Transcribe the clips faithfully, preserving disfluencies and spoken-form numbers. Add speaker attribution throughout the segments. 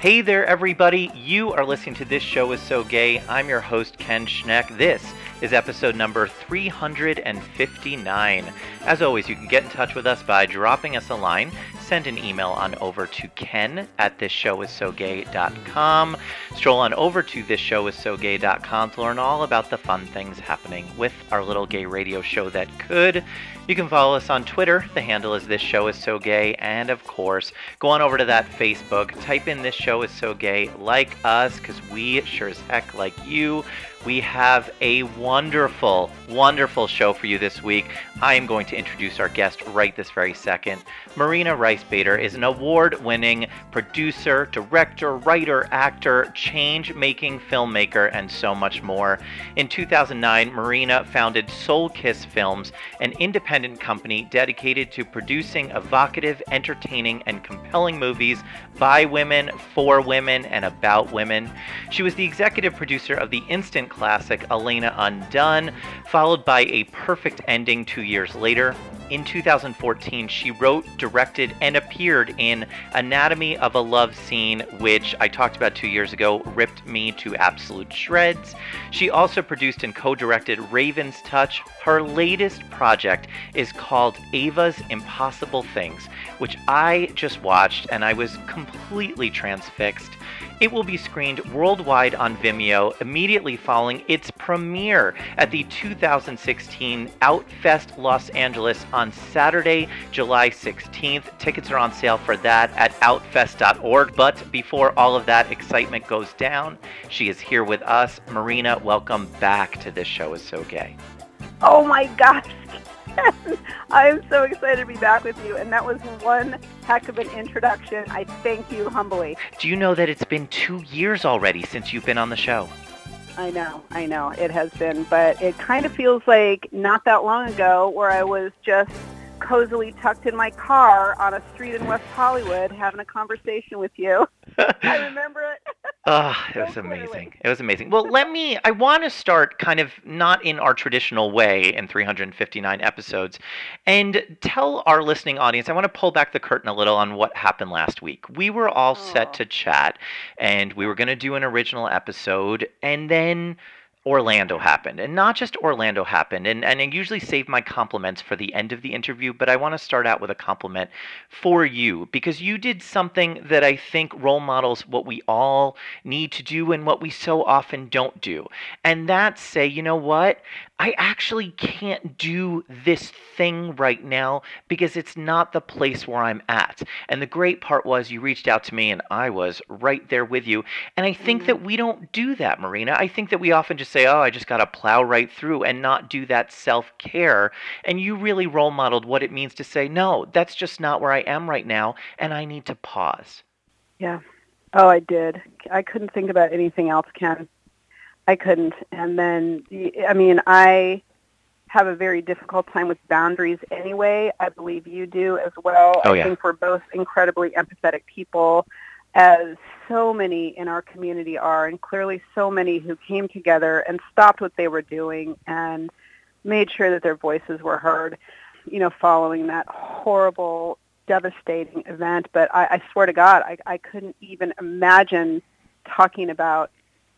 Speaker 1: Hey there, everybody. You are listening to This Show Is So Gay. I'm your host, Ken Schneck. This is episode number three hundred fifty-nine. As always, you can get in touch with us by dropping us a line. Send an email on over to ken at this show is so gay dot com. Stroll on over to this show is so gay dot com to learn all about the fun things happening with our little gay radio show that could. You can follow us on Twitter. The handle is This Show Is So Gay. And of course, go on over to that Facebook. Type in This Show Is So Gay. Like us, because we sure as heck like you. We have a wonderful, wonderful show for you this week. I am going to introduce our guest right this very second. Marina Rice Bader is an award-winning producer, director, writer, actor, change-making filmmaker, and so much more. In two thousand nine, Marina founded Soul Kiss Films, an independent company dedicated to producing evocative, entertaining, and compelling movies by women, for women, and about women. She was the executive producer of the instant classic Elena Undone, followed by A Perfect Ending two years later. In two thousand fourteen, she wrote, directed, and appeared in Anatomy of a Love Scene, which I talked about two years ago, ripped me to absolute shreds. She also produced and co-directed Raven's Touch. Her latest project is called Ava's Impossible Things, which I just watched and I was completely transfixed. It will be screened worldwide on Vimeo immediately following its premiere at the two thousand sixteen Outfest Los Angeles on Saturday, July sixteenth. Tickets are on sale for that at outfest dot org. But before all of that excitement goes down, she is here with us. Marina, welcome back to This Show Is So Gay.
Speaker 2: Oh my gosh, Ken. I'm so excited to be back with you, and that was one heck of an introduction. I thank you humbly.
Speaker 1: Do you know that it's been two years already since you've been on the show?
Speaker 2: I know, I know, it has been, but it kind of feels like not that long ago where I was just cozily tucked in my car on a street in West Hollywood having a conversation with you. I remember it.
Speaker 1: Oh, it
Speaker 2: so
Speaker 1: was amazing.
Speaker 2: clearly.
Speaker 1: It was amazing. Well, let me, I want to start kind of not in our traditional way in three hundred fifty-nine episodes and tell our listening audience, I want to pull back the curtain a little on what happened last week. We were all
Speaker 2: Oh.
Speaker 1: set to chat and we were going to do an original episode, and then Orlando happened. And not just Orlando happened. And, and I usually save my compliments for the end of the interview, but I want to start out with a compliment for you because you did something that I think role models what we all need to do and what we so often don't do. And that's say, you know what? I actually can't do this thing right now because it's not the place where I'm at. And the great part was you reached out to me and I was right there with you. And I think
Speaker 2: Mhm.
Speaker 1: that we don't do that, Marina. I think that we often just say, oh, I just got to plow right through and not do that self-care. And you really role modeled what it means to say, no, that's just not where I am right now. And I need to pause.
Speaker 2: Yeah. Oh, I did. I couldn't think about anything else, Ken. I couldn't. And then, I mean, I have a very difficult time with boundaries anyway. I believe you do as well.
Speaker 1: Oh,
Speaker 2: I
Speaker 1: yeah.
Speaker 2: think we're both incredibly empathetic people, as so many in our community are, and clearly so many who came together and stopped what they were doing and made sure that their voices were heard, you know, following that horrible, devastating event. But I, I swear to God, I, I couldn't even imagine talking about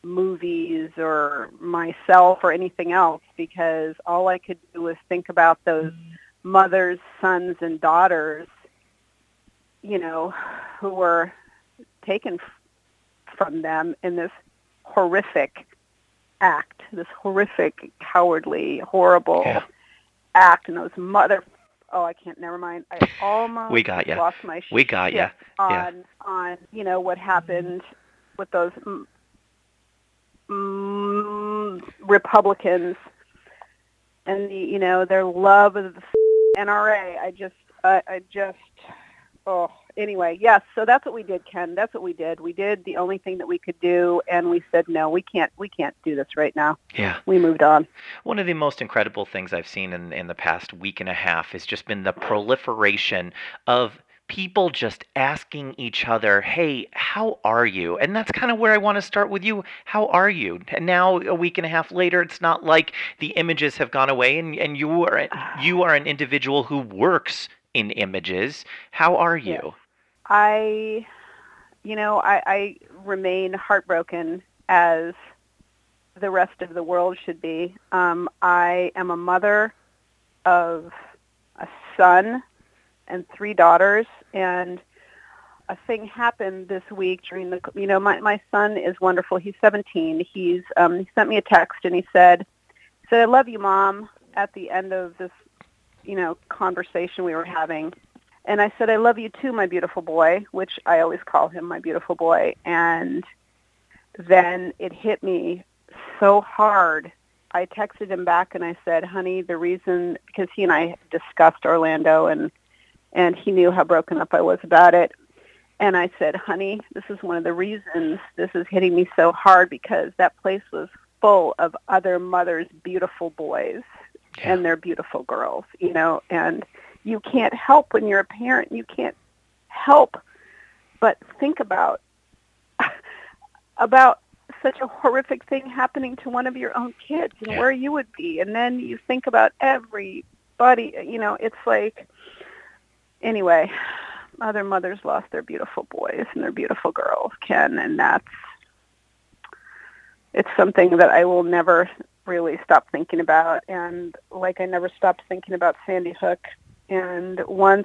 Speaker 2: movies or myself or anything else because all I could do was think about those mothers, sons, and daughters, you know, who were taken f- from them in this horrific act, this horrific, cowardly, horrible
Speaker 1: Yeah.
Speaker 2: act, and those mother. Oh, I can't. Never mind. I almost
Speaker 1: We got ya.
Speaker 2: lost my
Speaker 1: We got ya.
Speaker 2: shit on on you know what happened with those mm, mm, Republicans and the you know their love of the N R A. I just I, I just oh anyway yes. So that's what we did, Ken. That's what we did. We did the only thing that we could do, and we said no. We can't. We can't do this right now.
Speaker 1: Yeah.
Speaker 2: We moved on.
Speaker 1: One of the most incredible things I've seen in, in the past week and a half has just been the proliferation of people just asking each other, hey, how are you? And that's kind of where I want to start with you. How are you? And now, a week and a half later, it's not like the images have gone away, and, and you are you are an individual who works in images. How are you?
Speaker 2: I you know, I, I remain heartbroken, as the rest of the world should be. Um, I am a mother of a son and three daughters, and a thing happened this week during the, you know, my, my son is wonderful. He's seventeen. He's, um, he sent me a text and he said, he said, "I love you, Mom," at the end of this, you know, conversation we were having. And I said, "I love you too, my beautiful boy," which I always call him my beautiful boy. And then it hit me so hard. I texted him back and I said, "Honey, the reason," because he and I discussed Orlando, and and he knew how broken up I was about it. And I said, "Honey, this is one of the reasons this is hitting me so hard, because that place was full of other mothers' beautiful boys yeah. and their beautiful girls, you know, and you can't help when you're a parent. You can't help but think about about such a horrific thing happening to one of your own kids and yeah. where you would be. And then you think about everybody, you know, it's like, anyway, other mothers lost their beautiful boys and their beautiful girls, Ken, and that's, it's something that I will never really stop thinking about. And like I never stopped thinking about Sandy Hook. And once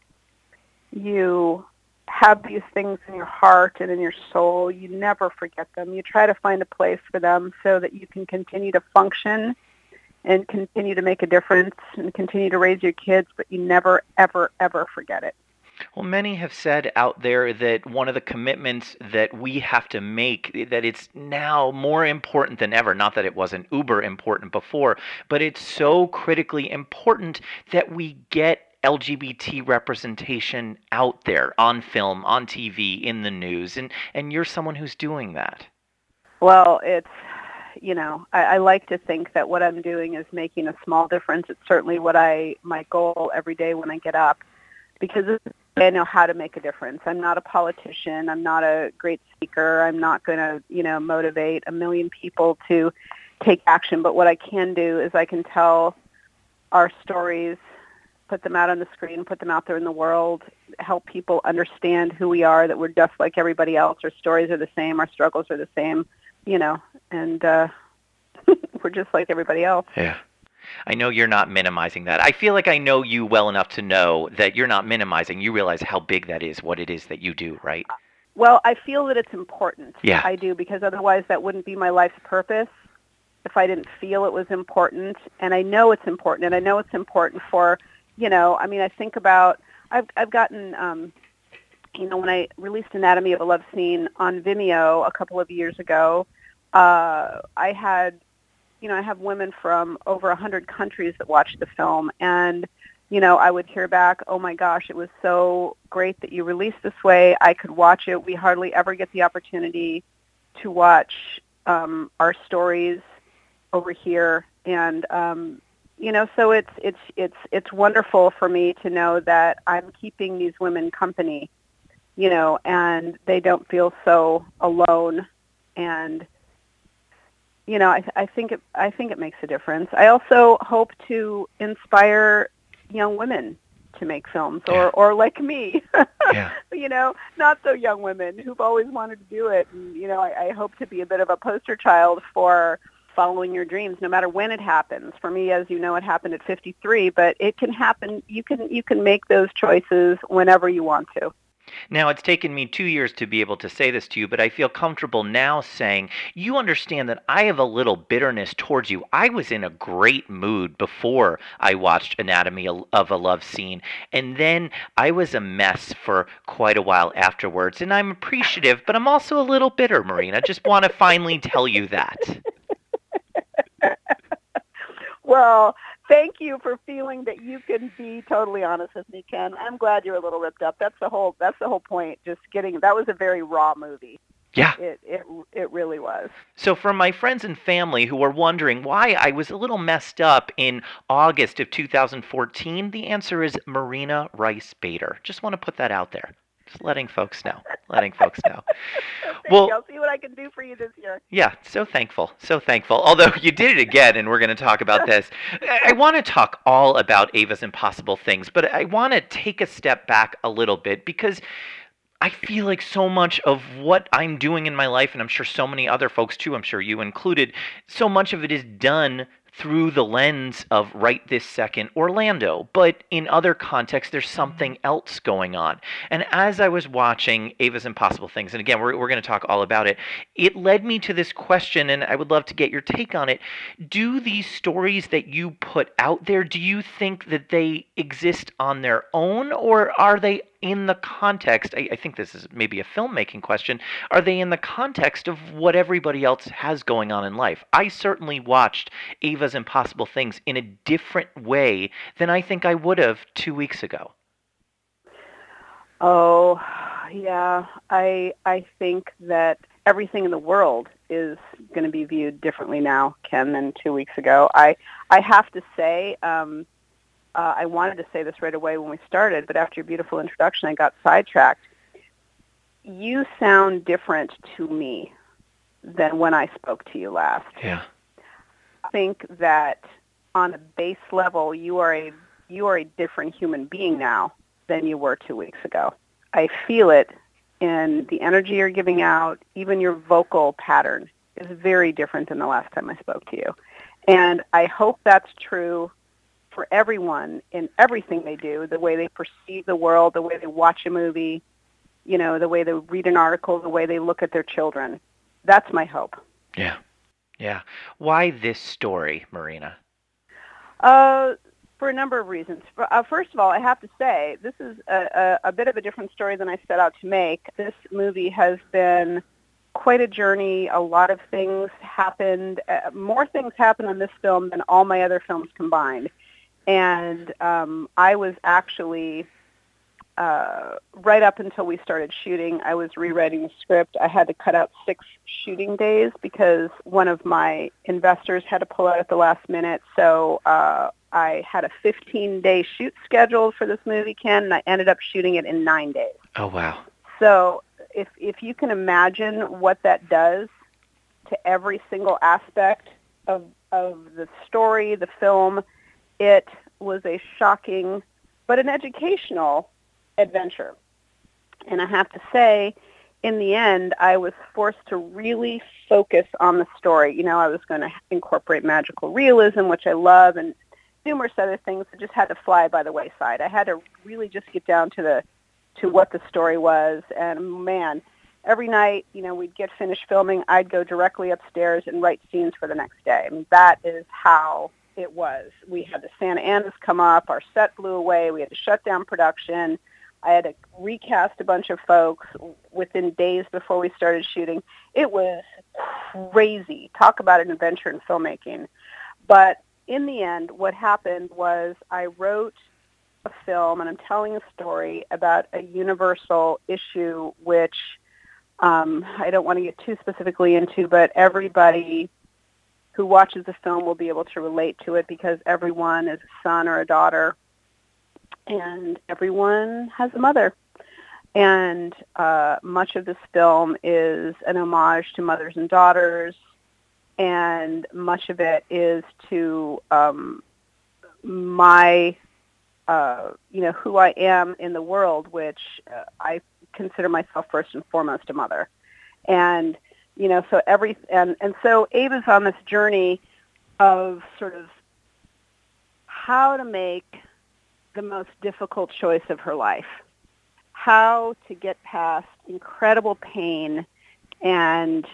Speaker 2: you have these things in your heart and in your soul, you never forget them. You try to find a place for them so that you can continue to function and continue to make a difference and continue to raise your kids, but you never, ever, ever forget it.
Speaker 1: Well, many have said out there that one of the commitments that we have to make, that it's now more important than ever, not that it wasn't uber important before, but it's so critically important that we get L G B T representation out there on film, on T V, in the news, and, and you're someone who's doing that.
Speaker 2: Well, it's, you know, I, I like to think that what I'm doing is making a small difference. It's certainly what I, my goal every day when I get up, because I know how to make a difference. I'm not a politician. I'm not a great speaker. I'm not going to, you know, motivate a million people to take action. But what I can do is I can tell our stories, put them out on the screen, put them out there in the world, help people understand who we are, that we're just like everybody else. Our stories are the same. Our struggles are the same, you know, and uh, we're just like everybody else.
Speaker 1: Yeah. I know you're not minimizing that. I feel like I know you well enough to know that you're not minimizing. You realize how big that is, what it is that you do, right?
Speaker 2: Well, I feel that it's important.
Speaker 1: Yeah.
Speaker 2: I do, because otherwise that wouldn't be my life's purpose if I didn't feel it was important. And I know it's important, and I know it's important for, you know, I mean, I think about, I've, I've gotten, um, you know, when I released Anatomy of a Love Scene on Vimeo a couple of years ago, uh, I had, you know, I have women from over a hundred countries that watched the film, and, you know, I would hear back, "Oh my gosh, it was so great that you released this way. I could watch it. We hardly ever get the opportunity to watch um, our stories over here." And, um, you know, so it's, it's, it's, it's wonderful for me to know that I'm keeping these women company, you know, and they don't feel so alone. And, you know, I, I think it, I think it makes a difference. I also hope to inspire young women to make films, or,
Speaker 1: yeah.
Speaker 2: or like me,
Speaker 1: yeah.
Speaker 2: you know, not so young women who've always wanted to do it. And, you know, I, I hope to be a bit of a poster child for following your dreams, no matter when it happens. For me, as you know, it happened at fifty-three, but it can happen. You can, you can make those choices whenever you want to.
Speaker 1: Now, it's taken me two years to be able to say this to you, but I feel comfortable now saying, you understand that I have a little bitterness towards you. I was in a great mood before I watched Anatomy of a Love Scene, and then I was a mess for quite a while afterwards, and I'm appreciative, but I'm also a little bitter, Marina. Just want to finally tell you that.
Speaker 2: Well, thank you for feeling that you can be totally honest with me, Ken. I'm glad you're a little ripped up. That's the whole. That's the whole point. Just getting. That was a very raw movie.
Speaker 1: Yeah.
Speaker 2: It it it really was.
Speaker 1: So for my friends and family who are wondering why I was a little messed up in August of two thousand fourteen, the answer is Marina Rice Bader. Just want to put that out there. Just letting folks know. Letting folks know.
Speaker 2: Thank
Speaker 1: well,
Speaker 2: you. I'll see what I can do for you this year.
Speaker 1: Yeah, so thankful. So thankful. Although you did it again, and we're going to talk about this. I want to talk all about Ava's Impossible Things, but I want to take a step back a little bit, because I feel like so much of what I'm doing in my life, and I'm sure so many other folks too, I'm sure you included, so much of it is done through the lens of right this second Orlando. But in other contexts, there's something else going on. And as I was watching Ava's Impossible Things, and again, we're, we're going to talk all about it, it led me to this question, and I would love to get your take on it. Do these stories that you put out there, do you think that they exist on their own, or are they in the context, I, I think this is maybe a filmmaking question, are they in the context of what everybody else has going on in life? I certainly watched Ava's Impossible Things in a different way than I think I would have two weeks ago.
Speaker 2: Oh, yeah. I I think that everything in the world is going to be viewed differently now, Ken, than two weeks ago. I I have to say, um, Uh, I wanted to say this right away when we started, but after your beautiful introduction, I got sidetracked. You sound different to me than when I spoke to you last.
Speaker 1: Yeah.
Speaker 2: I think that on a base level, you are a you are a different human being now than you were two weeks ago. I feel it in the energy you're giving out. Even your vocal pattern is very different than the last time I spoke to you. And I hope that's true for everyone in everything they do, the way they perceive the world, the way they watch a movie, you know, the way they read an article, the way they look at their children. That's my hope.
Speaker 1: Yeah. Yeah. Why this story, Marina?
Speaker 2: Uh, for a number of reasons. Uh, first of all, I have to say, this is a, a, a bit of a different story than I set out to make. This movie has been quite a journey. A lot of things happened. Uh, more things happened on this film than all my other films combined. And um, I was actually, uh, right up until we started shooting, I was rewriting the script. I had to cut out six shooting days because one of my investors had to pull out at the last minute. So uh, I had a fifteen-day shoot scheduled for this movie, Ken, and I ended up shooting it in nine days.
Speaker 1: Oh, wow.
Speaker 2: So if if you can imagine what that does to every single aspect of of the story, the film, it was a shocking but an educational adventure. And I have to say, in the end, I was forced to really focus on the story. You know, I was going to incorporate magical realism, which I love, and numerous other things that just had to fly by the wayside. I had to really just get down to the to what the story was. And man, every night, you know, we'd get finished filming, I'd go directly upstairs and write scenes for the next day. I mean, that is how it was. We had the Santa Anas come up, our set blew away, we had to shut down production. I had to recast a bunch of folks within days before we started shooting. It was crazy. Talk about an adventure in filmmaking. But in the end, what happened was I wrote a film, and I'm telling a story about a universal issue which um, I don't want to get too specifically into, but everybody who watches the film will be able to relate to it because everyone is a son or a daughter, and everyone has a mother. And uh, much of this film is an homage to mothers and daughters, and much of it is to um, my, uh, you know, who I am in the world, which uh, I consider myself first and foremost a mother. And You know, so every and, and so Ava's on this journey of sort of how to make the most difficult choice of her life, how to get past incredible pain and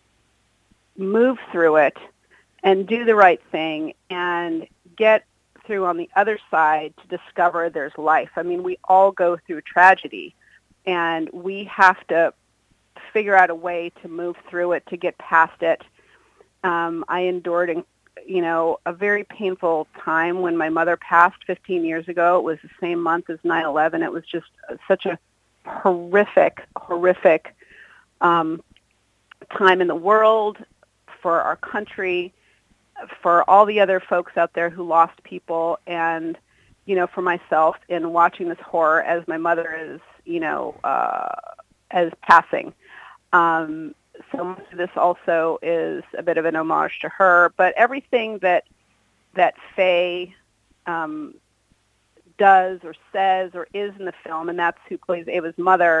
Speaker 2: move through it and do the right thing and get through on the other side to discover there's life. I mean, we all go through tragedy, and we have to figure out a way to move through it, to get past it. Um, I endured, you know, a very painful time when my mother passed fifteen years ago. It was the same month as nine eleven. It was just such a horrific, horrific um, time in the world, for our country, for all the other folks out there who lost people, and, you know, for myself in watching this horror as my mother is, you know, uh, as passing. Um, so much of this also is a bit of an homage to her, but everything that that Faye um, does or says or is in the film, and that's who plays Ava's mother,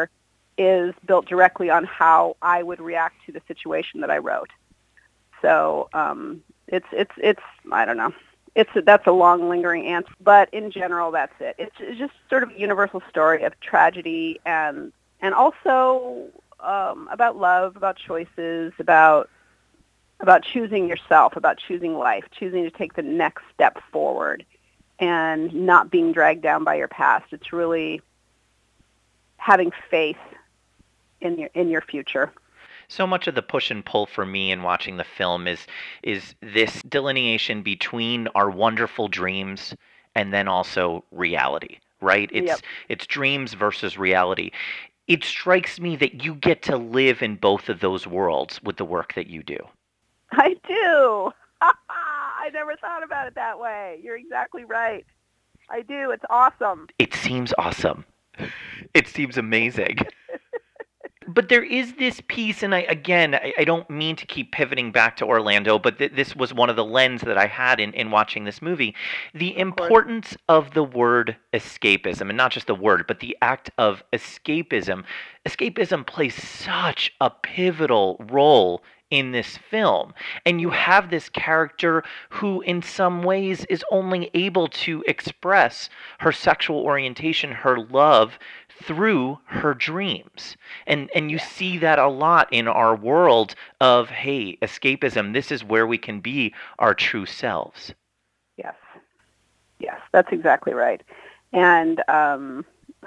Speaker 2: is built directly on how I would react to the situation that I wrote. So um, it's it's it's I don't know. It's that's a long, lingering answer, but in general, that's it. It's, it's just sort of a universal story of tragedy and and also um, about love, about choices, about about choosing yourself, about choosing life, choosing to take the next step forward, and not being dragged down by your past. It's really having faith in your in your future.
Speaker 1: So much of the push and pull for me in watching the film is is this delineation between our wonderful dreams and then also reality, right? It's
Speaker 2: Yep.
Speaker 1: it's dreams versus reality. It strikes me that you get to live in both of those worlds with the work that you do.
Speaker 2: I do. I never thought about it that way. You're exactly right. I do. It's awesome.
Speaker 1: It seems awesome. It seems amazing. But there is this piece, and I again, I, I don't mean to keep pivoting back to Orlando, but th- this was one of the lenses that I had in, in watching this movie. The importance of the word escapism, and not just the word, but the act of escapism. Escapism plays such a pivotal role in this film. And you have this character who in some ways is only able to express her sexual orientation, her love, through her dreams. And and you see that a lot in our world of, hey, escapism, this is where we can be our true selves.
Speaker 2: Yes. Yes, that's exactly right. And um,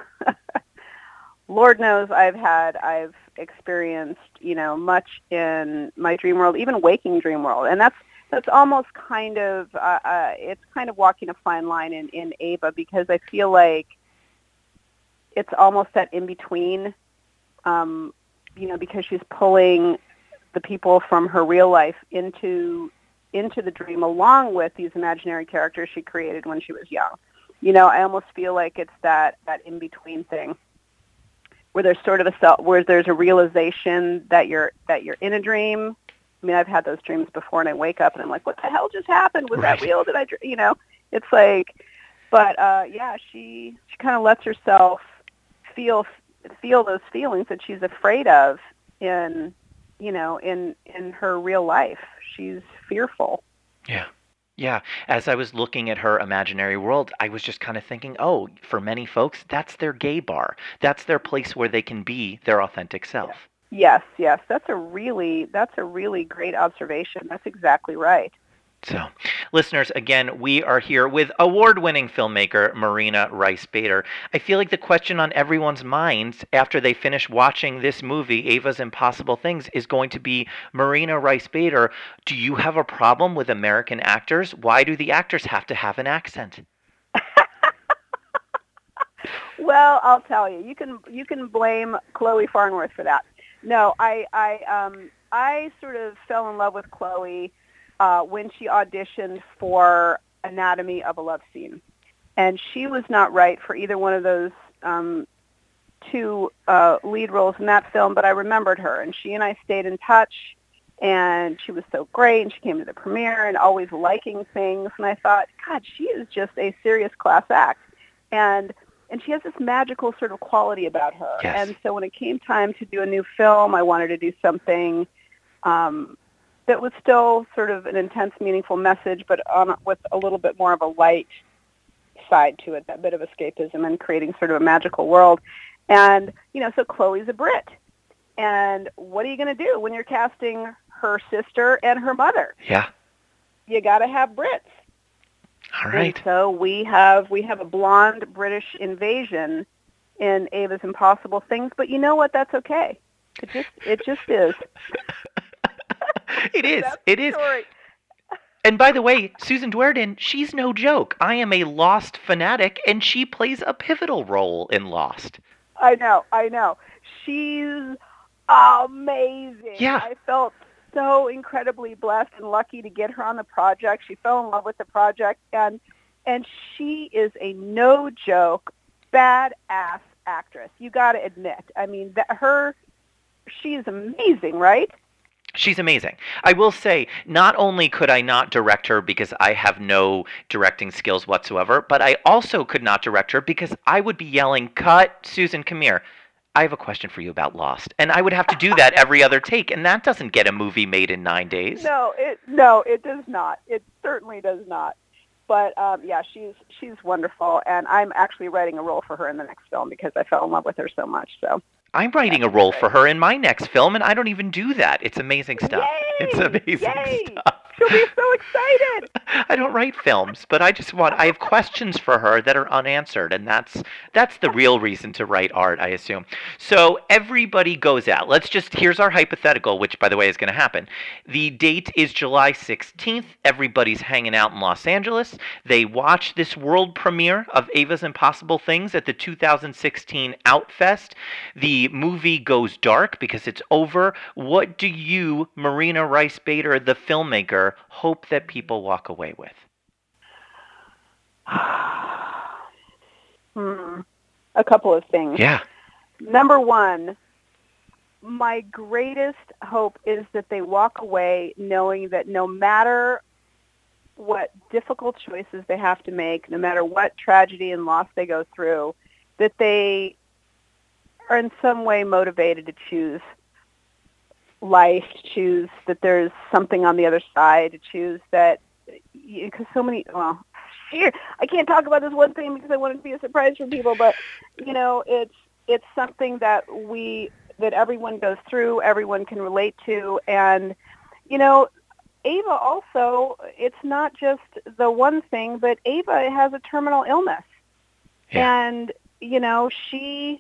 Speaker 2: Lord knows I've had, I've experienced, you know, much in my dream world, even waking dream world. And that's that's almost kind of, uh, uh, it's kind of walking a fine line in, in Ava, because I feel like it's almost that in-between, um, you know, because she's pulling the people from her real life into into the dream along with these imaginary characters she created when she was young. You know, I almost feel like it's that, that in-between thing where there's sort of a self, where there's a realization that you're that you're in a dream. I mean, I've had those dreams before, and I wake up and I'm like, what the hell just happened? Was
Speaker 1: Right.
Speaker 2: that real? Did I, dr-? you know, it's like, but uh, yeah, she she kind of lets herself feel feel those feelings that she's afraid of in, you know, in in her real life. She's fearful.
Speaker 1: Yeah. Yeah. As I was looking at her imaginary world, I was just kind of thinking, oh, for many folks, that's their gay bar. That's their place where they can be their authentic self.
Speaker 2: Yes, yes. That's a really that's a really great observation. That's exactly right.
Speaker 1: So, listeners, again, we are here with award-winning filmmaker Marina Rice Bader. I feel like the question on everyone's minds after they finish watching this movie, Ava's Impossible Things, is going to be, Marina Rice Bader, do you have a problem with American actors? Why do the actors have to have an accent?
Speaker 2: Well, I'll tell you. You can you can blame Chloe Farnworth for that. No, I I um I sort of fell in love with Chloe Uh, when she auditioned for Anatomy of a Love Scene. And she was not right for either one of those um, two uh, lead roles in that film, but I remembered her. And she and I stayed in touch, and she was so great, and she came to the premiere and always liking things. And I thought, God, she is just a serious class act. And and she has this magical sort of quality about her.
Speaker 1: Yes.
Speaker 2: And so when it came time to do a new film, I wanted to do something um, that was still sort of an intense, meaningful message, but on, with a little bit more of a light side to it, that bit of escapism and creating sort of a magical world. And, you know, so Chloe's a Brit. And what are you going to do when you're casting her sister and her mother?
Speaker 1: Yeah.
Speaker 2: You got to have Brits.
Speaker 1: All right.
Speaker 2: And so we have we have a blonde British invasion in Ava's Impossible Things, but you know what? That's okay. It just it just is.
Speaker 1: It is.
Speaker 2: That's
Speaker 1: It
Speaker 2: the
Speaker 1: is.
Speaker 2: story.
Speaker 1: And by the way, Susan Duerden, she's no joke. I am a Lost fanatic, and she plays a pivotal role in Lost.
Speaker 2: I know, I know. She's amazing.
Speaker 1: Yeah.
Speaker 2: I felt so incredibly blessed and lucky to get her on the project. She fell in love with the project, and and she is a no joke badass actress. You got to admit. I mean, that her she is amazing, right?
Speaker 1: She's amazing. I will say, not only could I not direct her because I have no directing skills whatsoever, but I also could not direct her because I would be yelling, "Cut, Susan, come here." I have a question for you about Lost. And I would have to do that every other take, and that doesn't get a movie made in nine days.
Speaker 2: No, it no, it does not. It certainly does not. But um, yeah, she's she's wonderful, and I'm actually writing a role for her in the next film because I fell in love with her so much. So
Speaker 1: I'm writing a role for her in my next film, and I don't even do that. It's amazing stuff.
Speaker 2: Yay!
Speaker 1: It's amazing
Speaker 2: Yay!
Speaker 1: stuff.
Speaker 2: She'll be so excited.
Speaker 1: I don't write films, but I just want, I have questions for her that are unanswered, and that's that's the real reason to write art, I assume. So everybody goes out. Let's just, here's our hypothetical, which, by the way, is going to happen. The date is July sixteenth. Everybody's hanging out in Los Angeles. They watch this world premiere of Ava's Impossible Things at the two thousand sixteen Outfest. The movie goes dark because it's over. What do you, Marina Rice Bader, the filmmaker, hope that people walk away with?
Speaker 2: hmm. A couple of things.
Speaker 1: Yeah.
Speaker 2: Number one, my greatest hope is that they walk away knowing that no matter what difficult choices they have to make, no matter what tragedy and loss they go through, that they are in some way motivated to choose life, to choose that there's something on the other side, to choose that, because so many, well, here, I can't talk about this one thing because I want it to be a surprise for people, but, you know, it's it's something that we, that everyone goes through, everyone can relate to, and, you know, Ava also, it's not just the one thing, but Ava has a terminal illness. Yeah. And, you know, she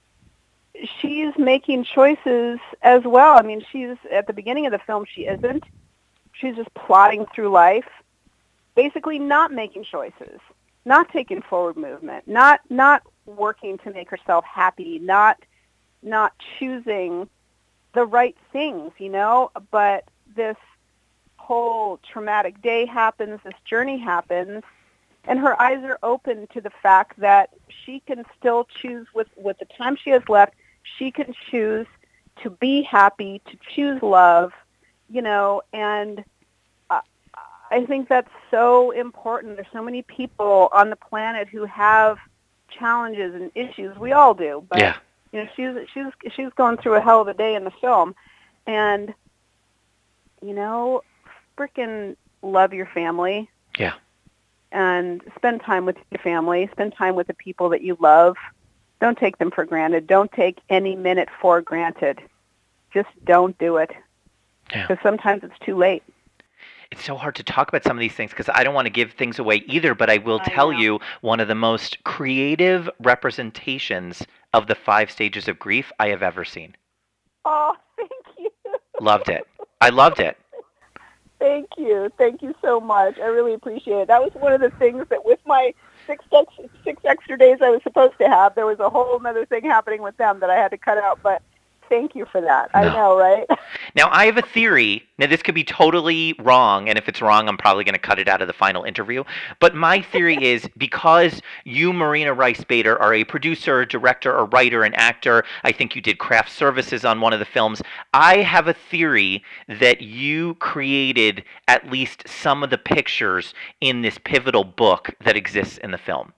Speaker 2: she's making choices as well. I mean, she's, at the beginning of the film, she isn't. She's just plodding through life, basically not making choices, not taking forward movement, not not working to make herself happy, not not choosing the right things, you know, but this whole traumatic day happens, this journey happens, and her eyes are open to the fact that she can still choose with, with the time she has left, she can choose to be happy, to choose love, you know, and uh, I think that's so important. There's so many people on the planet who have challenges and issues. We all do, but
Speaker 1: yeah.
Speaker 2: you know, she's she's she's going through a hell of a day in the film, and you know, frickin' love your family.
Speaker 1: Yeah.
Speaker 2: And spend time with your family. Spend time with the people that you love. Don't take them for granted. Don't take any minute for granted. Just don't do it.
Speaker 1: Yeah.
Speaker 2: Because sometimes it's too late.
Speaker 1: It's so hard to talk about some of these things because I don't want to give things away either, but I will
Speaker 2: I
Speaker 1: tell
Speaker 2: know.
Speaker 1: you one of the most creative representations of the five stages of grief I have ever seen.
Speaker 2: Oh, thank you.
Speaker 1: Loved it. I loved it.
Speaker 2: Thank you. Thank you so much. I really appreciate it. That was one of the things that with my six ex- six extra days I was supposed to have, there was a whole other thing happening with them that I had to cut out, but thank you for that. No. I know, right?
Speaker 1: Now, I have a theory. Now, this could be totally wrong, and if it's wrong, I'm probably going to cut it out of the final interview. But my theory is because you, Marina Rice Bader, are a producer, director, a writer, an actor, I think you did craft services on one of the films, I have a theory that you created at least some of the pictures in this pivotal book that exists in the film.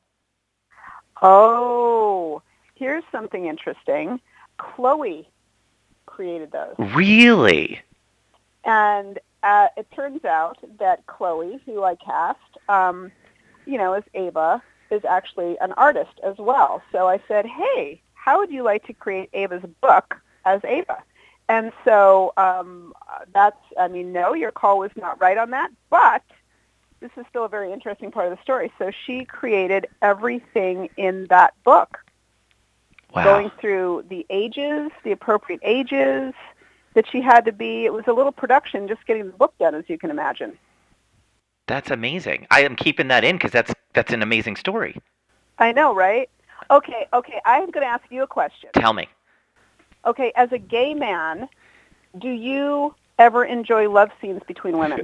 Speaker 2: Oh, here's something interesting. Chloe created those.
Speaker 1: Really?
Speaker 2: And uh, it turns out that Chloe, who I cast, um, you know, as Ava, is actually an artist as well. So I said, hey, how would you like to create Ava's book as Ava? And so um, that's, I mean, no, your call was not right on that, but this is still a very interesting part of the story. So she created everything in that book.
Speaker 1: Wow.
Speaker 2: Going through the ages, the appropriate ages that she had to be. It was a little production just getting the book done, as you can imagine.
Speaker 1: That's amazing. I am keeping that in because that's that's an amazing story.
Speaker 2: I know, right? Okay, okay. I'm going to ask you a question.
Speaker 1: Tell me.
Speaker 2: Okay, as a gay man, do you ever enjoy love scenes between women?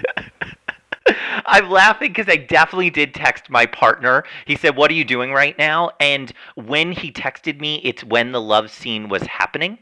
Speaker 1: I'm laughing because I definitely did text my partner. He said, what are you doing right now? And when he texted me, it's when the love scene was happening.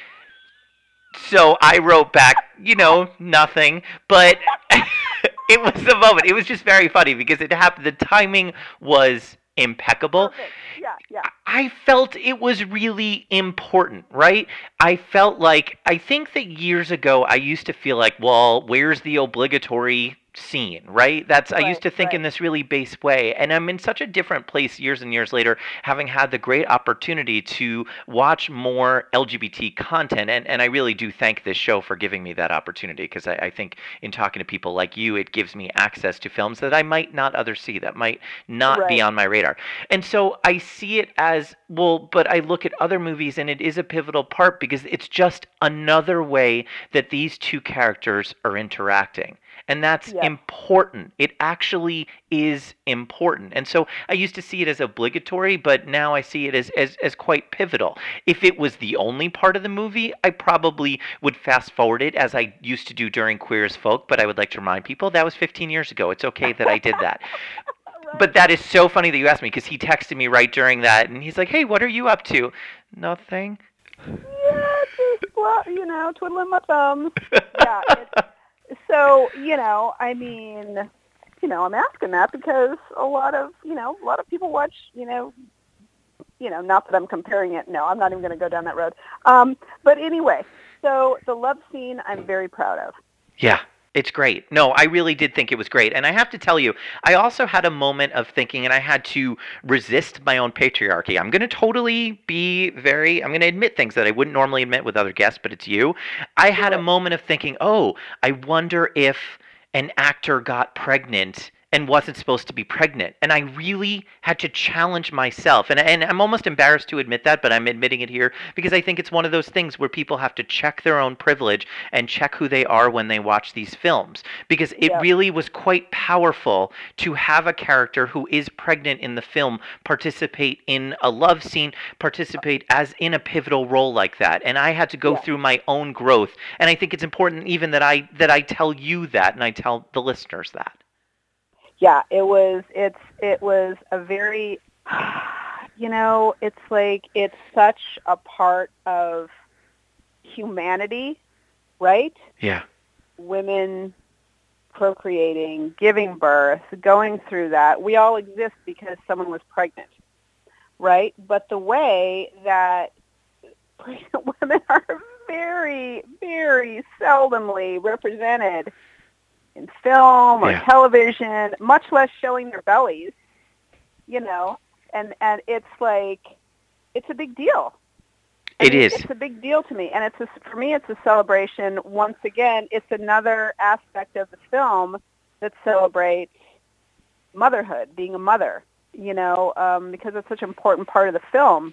Speaker 1: So I wrote back, you know, nothing. But it was the moment. It was just very funny because it happened. The timing was impeccable.
Speaker 2: Perfect. Yeah, yeah.
Speaker 1: I felt it was really important, right? I felt like, I think that years ago I used to feel like, well, where's the obligatory scene, right? That's I used
Speaker 2: Right,
Speaker 1: to think in
Speaker 2: right.
Speaker 1: this really base way, and I'm in such a different place years and years later, having had the great opportunity to watch more L G B T content, and, and I really do thank this show for giving me that opportunity, because I, I think in talking to people like you, it gives me access to films that I might not others see, that might not be
Speaker 2: Right.
Speaker 1: on my radar. And so I see it as, well, but I look at other movies and it is a pivotal part because it's just another way that these two characters are interacting. And that's
Speaker 2: Yes.
Speaker 1: important. It actually is important. And so I used to see it as obligatory, but now I see it as, as, as quite pivotal. If it was the only part of the movie, I probably would fast forward it, as I used to do during Queer as Folk, but I would like to remind people that was fifteen years ago. It's okay that I did that.
Speaker 2: Right.
Speaker 1: But that is so funny that you asked me, because he texted me right during that, and he's like, hey, what are you up to? Nothing.
Speaker 2: Yeah, just, well, you know, twiddling my thumbs. Yeah. It, so, you know, I mean, you know, I'm asking that because a lot of, you know, a lot of people watch, you know, you know, not that I'm comparing it. No, I'm not even going to go down that road. Um, but anyway, so the love scene I'm very proud of.
Speaker 1: Yeah. It's great. No, I really did think it was great. And I have to tell you, I also had a moment of thinking, and I had to resist my own patriarchy. I'm going to totally be very, I'm going to admit things that I wouldn't normally admit with other guests, but it's you. I had a moment of thinking, oh, I wonder if an actor got pregnant and wasn't supposed to be pregnant. And I really had to challenge myself. And, and I'm almost embarrassed to admit that, but I'm admitting it here because I think it's one of those things where people have to check their own privilege and check who they are when they watch these films. Because it
Speaker 2: Yep.
Speaker 1: really was quite powerful to have a character who is pregnant in the film participate in a love scene, participate as in a pivotal role like that. And I had to go
Speaker 2: Yeah.
Speaker 1: through my own growth. And I think it's important even that I that I tell you that and I tell the listeners that.
Speaker 2: Yeah, it was, it's, it was a very, you know, it's like, it's such a part of humanity, right?
Speaker 1: Yeah.
Speaker 2: Women procreating, giving birth, going through that. We all exist because someone was pregnant, right? But the way that pregnant women are very, very seldomly represented in film or
Speaker 1: Yeah.
Speaker 2: television, much less showing their bellies, you know, and, and it's like, it's a big deal. I
Speaker 1: It
Speaker 2: mean,
Speaker 1: is.
Speaker 2: It's a big deal to me. And it's a, for me, it's a celebration. Once again, it's another aspect of the film that celebrates motherhood, being a mother, you know, um, because it's such an important part of the film.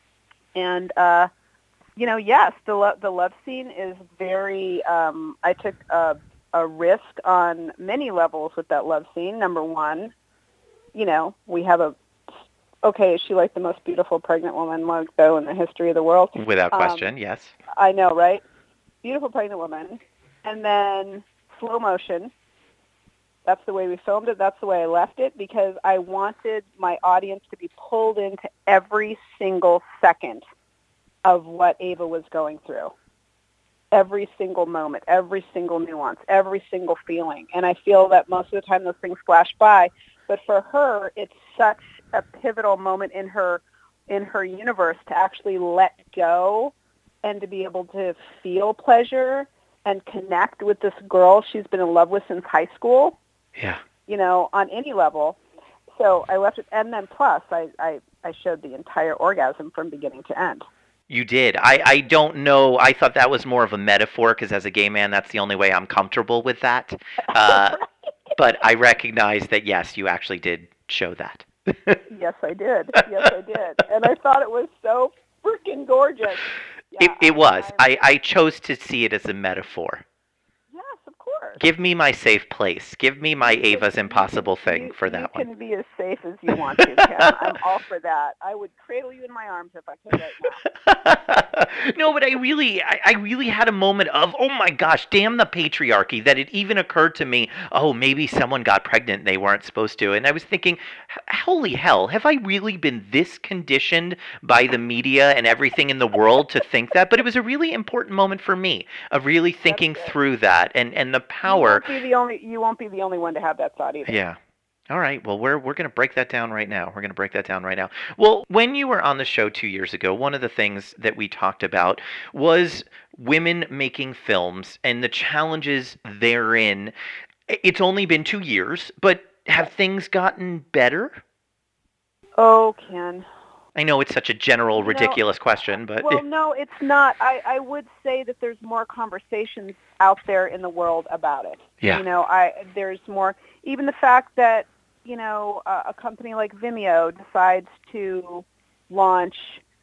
Speaker 2: And, uh, you know, yes, the, lo- the love scene is very, um, I took a a risk on many levels with that love scene. Number one, you know, we have a, okay, is she like the most beautiful pregnant woman like though in the history of the world?
Speaker 1: Without
Speaker 2: Um,
Speaker 1: question, yes.
Speaker 2: I know, right? Beautiful pregnant woman. And then slow motion. That's the way we filmed it. That's the way I left it because I wanted my audience to be pulled into every single second of what Ava was going through. Every single moment, every single nuance, every single feeling. And I feel that most of the time those things flash by. But for her, it's such a pivotal moment in her in her universe to actually let go and to be able to feel pleasure and connect with this girl she's been in love with since high school,
Speaker 1: Yeah.
Speaker 2: you know, on any level. So I left it. And then plus, I, I, I showed the entire orgasm from beginning to end.
Speaker 1: You did. I, I don't know. I thought that was more of a metaphor because as a gay man, that's the only way I'm comfortable with that. Uh, but I recognize that, yes, you actually did show that.
Speaker 2: Yes, I did. Yes, I did. And I thought it was so freaking gorgeous.
Speaker 1: It,
Speaker 2: Yeah,
Speaker 1: it was.
Speaker 2: I'm-
Speaker 1: I, I chose to see it as a metaphor.
Speaker 2: Yes, of course.
Speaker 1: Give me my safe place. Give me my Ava's impossible thing
Speaker 2: You-
Speaker 1: for that
Speaker 2: you
Speaker 1: one.
Speaker 2: can be as safe as you want to, Ken. I'm all for that. I would cradle you in my arms if I could right now.
Speaker 1: No, but I really, I, I really had a moment of, oh my gosh, damn the patriarchy, that it even occurred to me, oh, maybe someone got pregnant and they weren't supposed to. And I was thinking, holy hell, have I really been this conditioned by the media and everything in the world to think that? But it was a really important moment for me of really thinking
Speaker 2: good.
Speaker 1: through that and, and the
Speaker 2: You
Speaker 1: power.
Speaker 2: won't be the only. You won't be the only one to have that thought either.
Speaker 1: Yeah. All right. Well, we're we're going to break that down right now. We're going to break that down right now. Well, when you were on the show two years ago, one of the things that we talked about was women making films and the challenges therein. It's only been two years, but have things gotten better?
Speaker 2: Oh, Ken.
Speaker 1: I know it's such a general,
Speaker 2: You know,
Speaker 1: ridiculous question, but
Speaker 2: Well, no, it's not. I, I would say that there's more conversations out there in the world about it.
Speaker 1: Yeah.
Speaker 2: You know, I there's more. Even the fact that, you know, a, a company like Vimeo decides to launch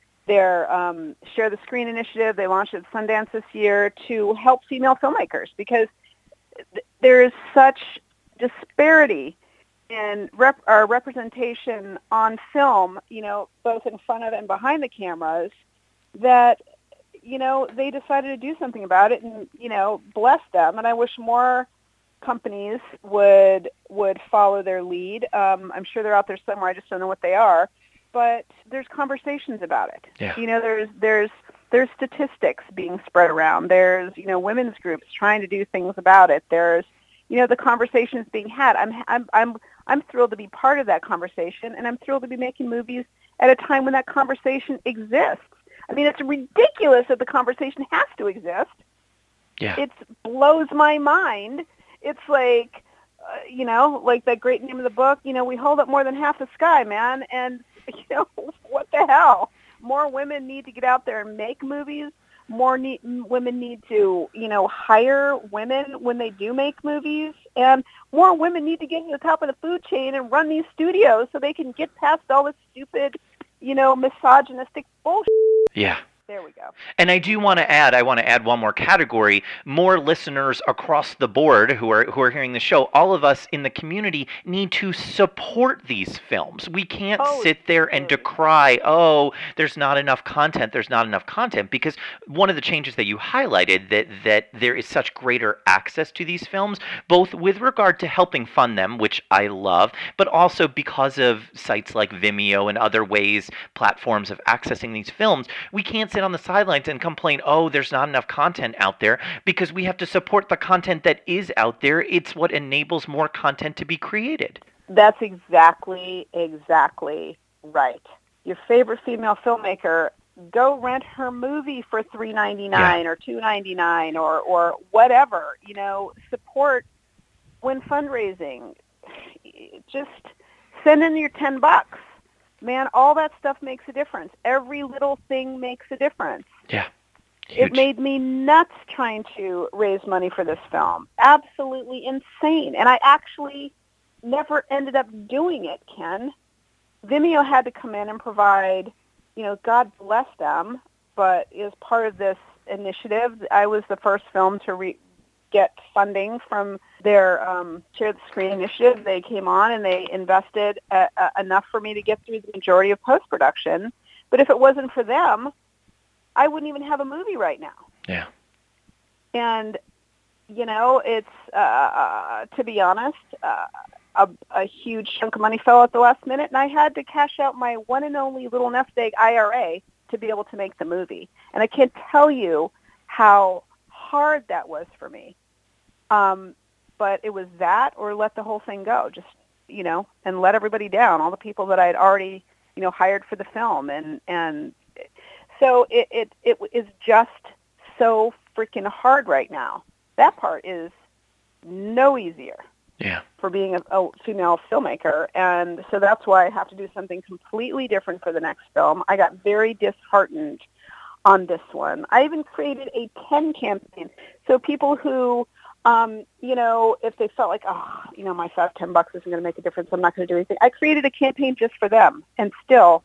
Speaker 2: their um, Share the Screen initiative. They launched it at Sundance this year to help female filmmakers because th- there is such disparity in rep- our representation on film, you know, both in front of and behind the cameras, that, you know, they decided to do something about it, and, you know, bless them. And I wish more companies would would follow their lead. Um, I'm sure they're out there somewhere. I just don't know what they are. But there's conversations about it.
Speaker 1: Yeah.
Speaker 2: You know, there's there's there's statistics being spread around. There's, you know, women's groups trying to do things about it. There's, you know, the conversations being had. I'm I'm I'm I'm thrilled to be part of that conversation, and I'm thrilled to be making movies at a time when that conversation exists. I mean, it's ridiculous that the conversation has to exist.
Speaker 1: Yeah.
Speaker 2: It blows my mind. It's like, uh, you know, like that great name of the book, you know, we hold up more than half the sky, man. And, you know, what the hell? More women need to get out there and make movies. More need, women need to, you know, hire women when they do make movies. And more women need to get to the top of the food chain and run these studios so they can get past all this stupid, you know, misogynistic bullshit.
Speaker 1: Yeah.
Speaker 2: There we go.
Speaker 1: And I do want to add, I want to add one more category. More listeners across the board who are who are hearing the show, all of us in the community need to support these films. We can't
Speaker 2: Oh,
Speaker 1: sit there and decry, oh, there's not enough content, there's not enough content, because one of the changes that you highlighted, that that there is such greater access to these films, both with regard to helping fund them, which I love, but also because of sites like Vimeo and other ways, platforms of accessing these films. We can't sit on the sidelines and complain, oh, there's not enough content out there, because we have to support the content that is out there. It's what enables more content to be created.
Speaker 2: That's exactly, exactly right. Your favorite female filmmaker, go rent her movie for three ninety-nine
Speaker 1: Yeah.
Speaker 2: or two ninety-nine or or whatever. You know, support when fundraising. Just send in your ten bucks. Man, all that stuff makes a difference. Every little thing makes a difference.
Speaker 1: Yeah.
Speaker 2: It
Speaker 1: Huge.
Speaker 2: made me nuts trying to raise money for this film. Absolutely insane. And I actually never ended up doing it, Ken. Vimeo had to come in and provide, you know, God bless them, but as part of this initiative, I was the first film to re- get funding from their um, Share the Screen initiative. They came on and they invested uh, uh, enough for me to get through the majority of post-production. But if it wasn't for them, I wouldn't even have a movie right now.
Speaker 1: Yeah.
Speaker 2: And, you know, it's, uh, uh, to be honest, uh, a, a huge chunk of money fell at the last minute, and I had to cash out my one and only little nest egg I R A to be able to make the movie. And I can't tell you how hard that was for me. Um, but it was that or let the whole thing go, just, you know, and let everybody down, all the people that I had already, you know, hired for the film. And, and so it, it, it is just so freaking hard right now. That part is no easier.
Speaker 1: Yeah.
Speaker 2: For being a, a female filmmaker. And so that's why I have to do something completely different for the next film. I got very disheartened on this one. I even created a ten campaign. So people who, um, you know, if they felt like, oh, you know, my five, ten bucks isn't going to make a difference, I'm not going to do anything. I created a campaign just for them. And still,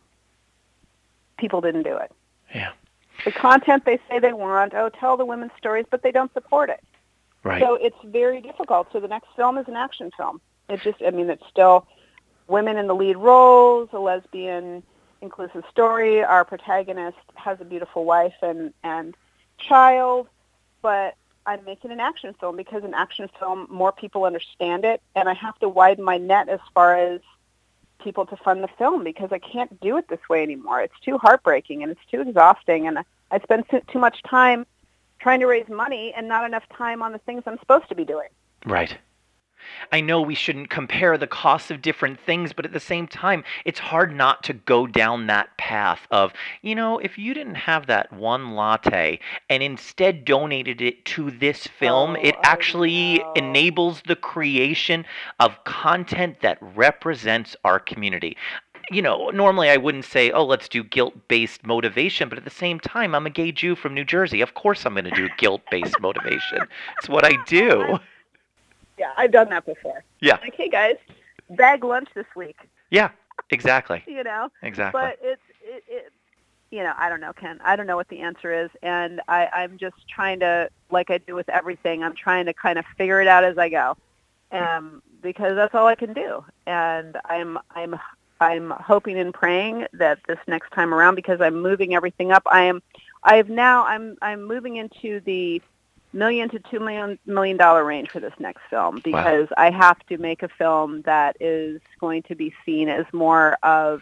Speaker 2: people didn't do it.
Speaker 1: Yeah.
Speaker 2: The content they say they want, oh, tell the women's stories, but they don't support it.
Speaker 1: Right.
Speaker 2: So it's very difficult. So the next film is an action film. It just, I mean, it's still women in the lead roles, a lesbian inclusive story. Our protagonist has a beautiful wife and, and child, but I'm making an action film because an action film, more people understand it, and I have to widen my net as far as people to fund the film because I can't do it this way anymore. It's too heartbreaking and it's too exhausting, and I spend too, too much time trying to raise money and not enough time on the things I'm supposed to be doing.
Speaker 1: Right. I know we shouldn't compare the costs of different things, but at the same time, it's hard not to go down that path of, you know, if you didn't have that one latte and instead donated it to this film,
Speaker 2: Oh,
Speaker 1: it
Speaker 2: I
Speaker 1: actually
Speaker 2: know.
Speaker 1: enables the creation of content that represents our community. You know, normally I wouldn't say, oh, let's do guilt-based motivation, but at the same time, I'm a gay Jew from New Jersey. Of course I'm going to do guilt-based motivation. It's what I do.
Speaker 2: Yeah, I've done that before.
Speaker 1: Yeah.
Speaker 2: Like, hey, guys, bag lunch this week.
Speaker 1: Yeah, exactly.
Speaker 2: You know?
Speaker 1: Exactly.
Speaker 2: But it's, it, it, you know, I don't know, Ken. I don't know what the answer is. And I, I'm just trying to, like I do with everything, I'm trying to kind of figure it out as I go. Um, because that's all I can do. And I'm, I'm, I'm hoping and praying that this next time around, because I'm moving everything up, I am, I have now, I'm, I'm moving into the million to two million million dollar range for this next film, because wow. I have to make a film that is going to be seen as more of,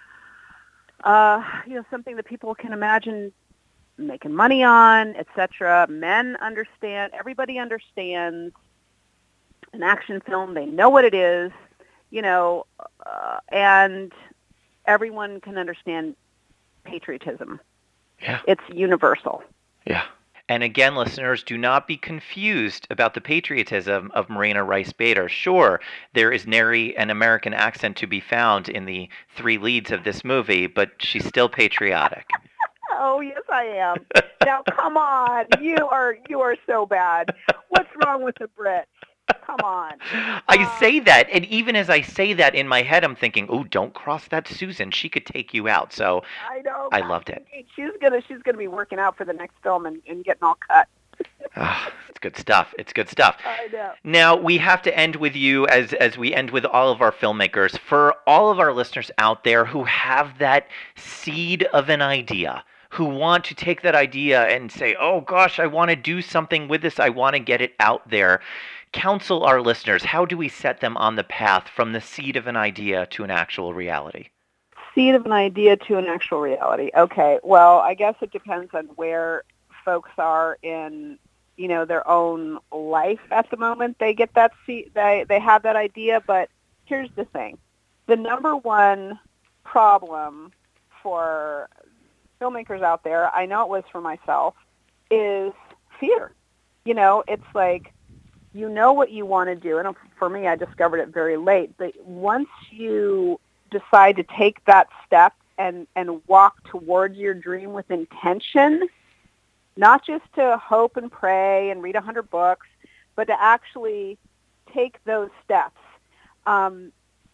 Speaker 2: uh, you know, something that people can imagine making money on, et cetera. Men understand, everybody understands an action film. They know what it is, you know, uh, and everyone can understand patriotism.
Speaker 1: Yeah.
Speaker 2: It's universal.
Speaker 1: Yeah. And again, listeners, do not be confused about the patriotism of Marina Rice Bader. Sure, there is nary an American accent to be found in the three leads of this movie, but she's still patriotic.
Speaker 2: Oh, yes, I am. Now, come on. You are you are so bad. What's wrong with the Brits? Come on.
Speaker 1: I
Speaker 2: um,
Speaker 1: say that, and even as I say that in my head, I'm thinking, "Oh, don't cross that Susan. She could take you out." So
Speaker 2: I know.
Speaker 1: I loved it.
Speaker 2: She's gonna she's gonna be working out for the next film and, and getting all cut.
Speaker 1: Oh, it's good stuff. It's good stuff.
Speaker 2: I know.
Speaker 1: Now, we have to end with you, as as we end with all of our filmmakers. For all of our listeners out there who have that seed of an idea, who want to take that idea and say, "Oh gosh, I want to do something with this. I want to get it out there." Counsel our listeners. How do we set them on the path from the seed of an idea to an actual reality?
Speaker 2: Seed of an idea to an actual reality. Okay. Well, I guess it depends on where folks are in, you know, their own life at the moment. They get that seed, they they have that idea, but here's the thing. The number one problem for filmmakers out there, I know it was for myself, is fear. You know, it's like, you know what you want to do, and for me, I discovered it very late, but once you decide to take that step and, and walk towards your dream with intention, not just to hope and pray and read a hundred books, but to actually take those steps, um,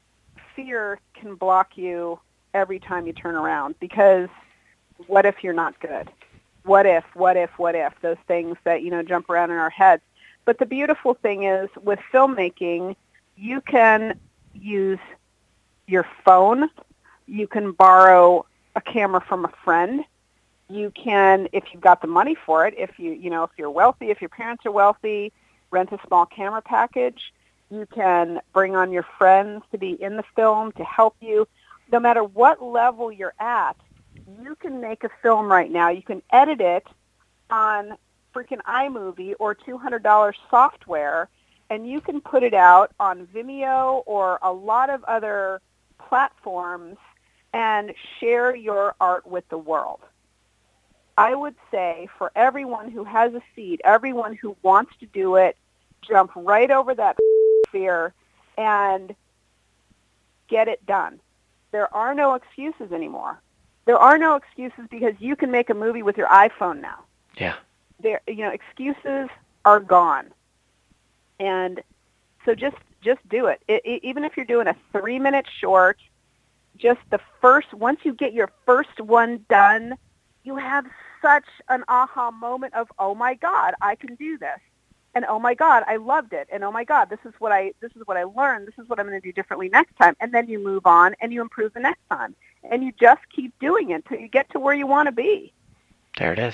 Speaker 2: fear can block you every time you turn around, because what if you're not good? What if, what if, what if, those things that, you know, jump around in our heads. But the beautiful thing is, with filmmaking, you can use your phone. You can borrow a camera from a friend. You can, if you've got the money for it, if you, you know, if you're wealthy, if your parents are wealthy, rent a small camera package. You can bring on your friends to be in the film to help you. No matter what level you're at, you can make a film right now. You can edit it on freaking iMovie or two hundred dollars software, and you can put it out on Vimeo or a lot of other platforms and share your art with the world. I would say for everyone who has a seed, everyone who wants to do it, jump right over that fear and get it done. There are no excuses anymore. There are no excuses, because you can make a movie with your iPhone now.
Speaker 1: Yeah.
Speaker 2: There, you know, excuses are gone, and so just just do it. It, it. Even if you're doing a three minute short, just the first. Once you get your first one done, you have such an aha moment of, oh my God, I can do this, and oh my God, I loved it, and oh my God, this is what I this is what I learned. This is what I'm going to do differently next time, and then you move on and you improve the next time, and you just keep doing it until you get to where you want to be.
Speaker 1: There it is.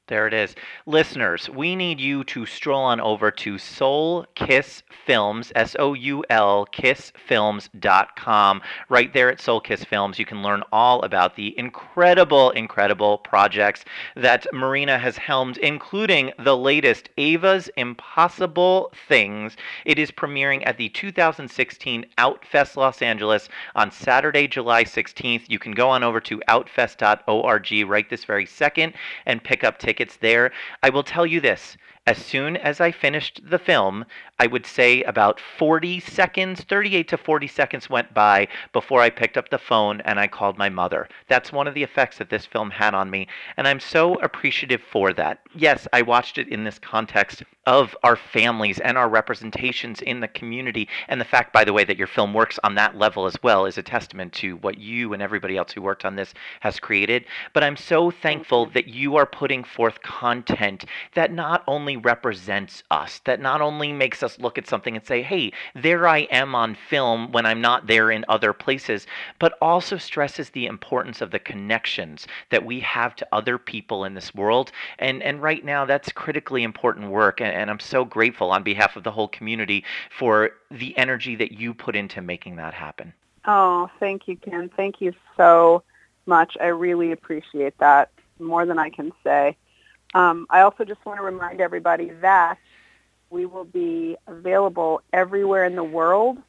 Speaker 1: There it is. Listeners, we need you to stroll on over to Soul Kiss Films, S O U L, kiss films dot com. Right there at Soul Kiss Films, you can learn all about the incredible, incredible projects that Marina has helmed, including the latest, Ava's Impossible Things. It is premiering at the two thousand sixteen Outfest Los Angeles on Saturday, July sixteenth. You can go on over to outfest dot org right this very second and pick up tickets there. I will tell you this. As soon as I finished the film, I would say about forty seconds, thirty-eight to forty seconds went by before I picked up the phone and I called my mother. That's one of the effects that this film had on me, and I'm so appreciative for that. Yes, I watched it in this context of our families and our representations in the community, and the fact, by the way, that your film works on that level as well is a testament to what you and everybody else who worked on this has created. But I'm so thankful that you are putting forth content that not only represents us, that not only makes us look at something and say, hey, there I am on film when I'm not there in other places, but also stresses the importance of the connections that we have to other people in this world. And and right now, that's critically important work, and, and I'm so grateful on behalf of the whole community for the energy that you put into making that happen.
Speaker 2: Oh, thank you, Ken. Thank you so much. I really appreciate that, more than I can say. Um, I also just want to remind everybody that we will be available everywhere in the world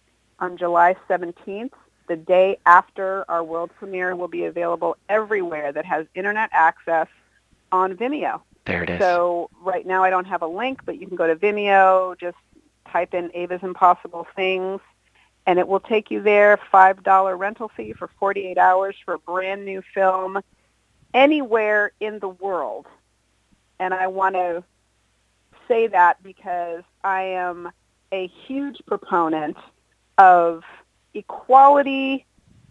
Speaker 2: on July seventeenth. The day after our world premiere will be available everywhere that has internet access on Vimeo.
Speaker 1: There it is.
Speaker 2: So right now I don't have a link, but you can go to Vimeo, just type in Ava's Impossible Things, and it will take you there. five dollars rental fee for forty-eight hours for a brand new film anywhere in the world. And I want to say that because I am a huge proponent of equality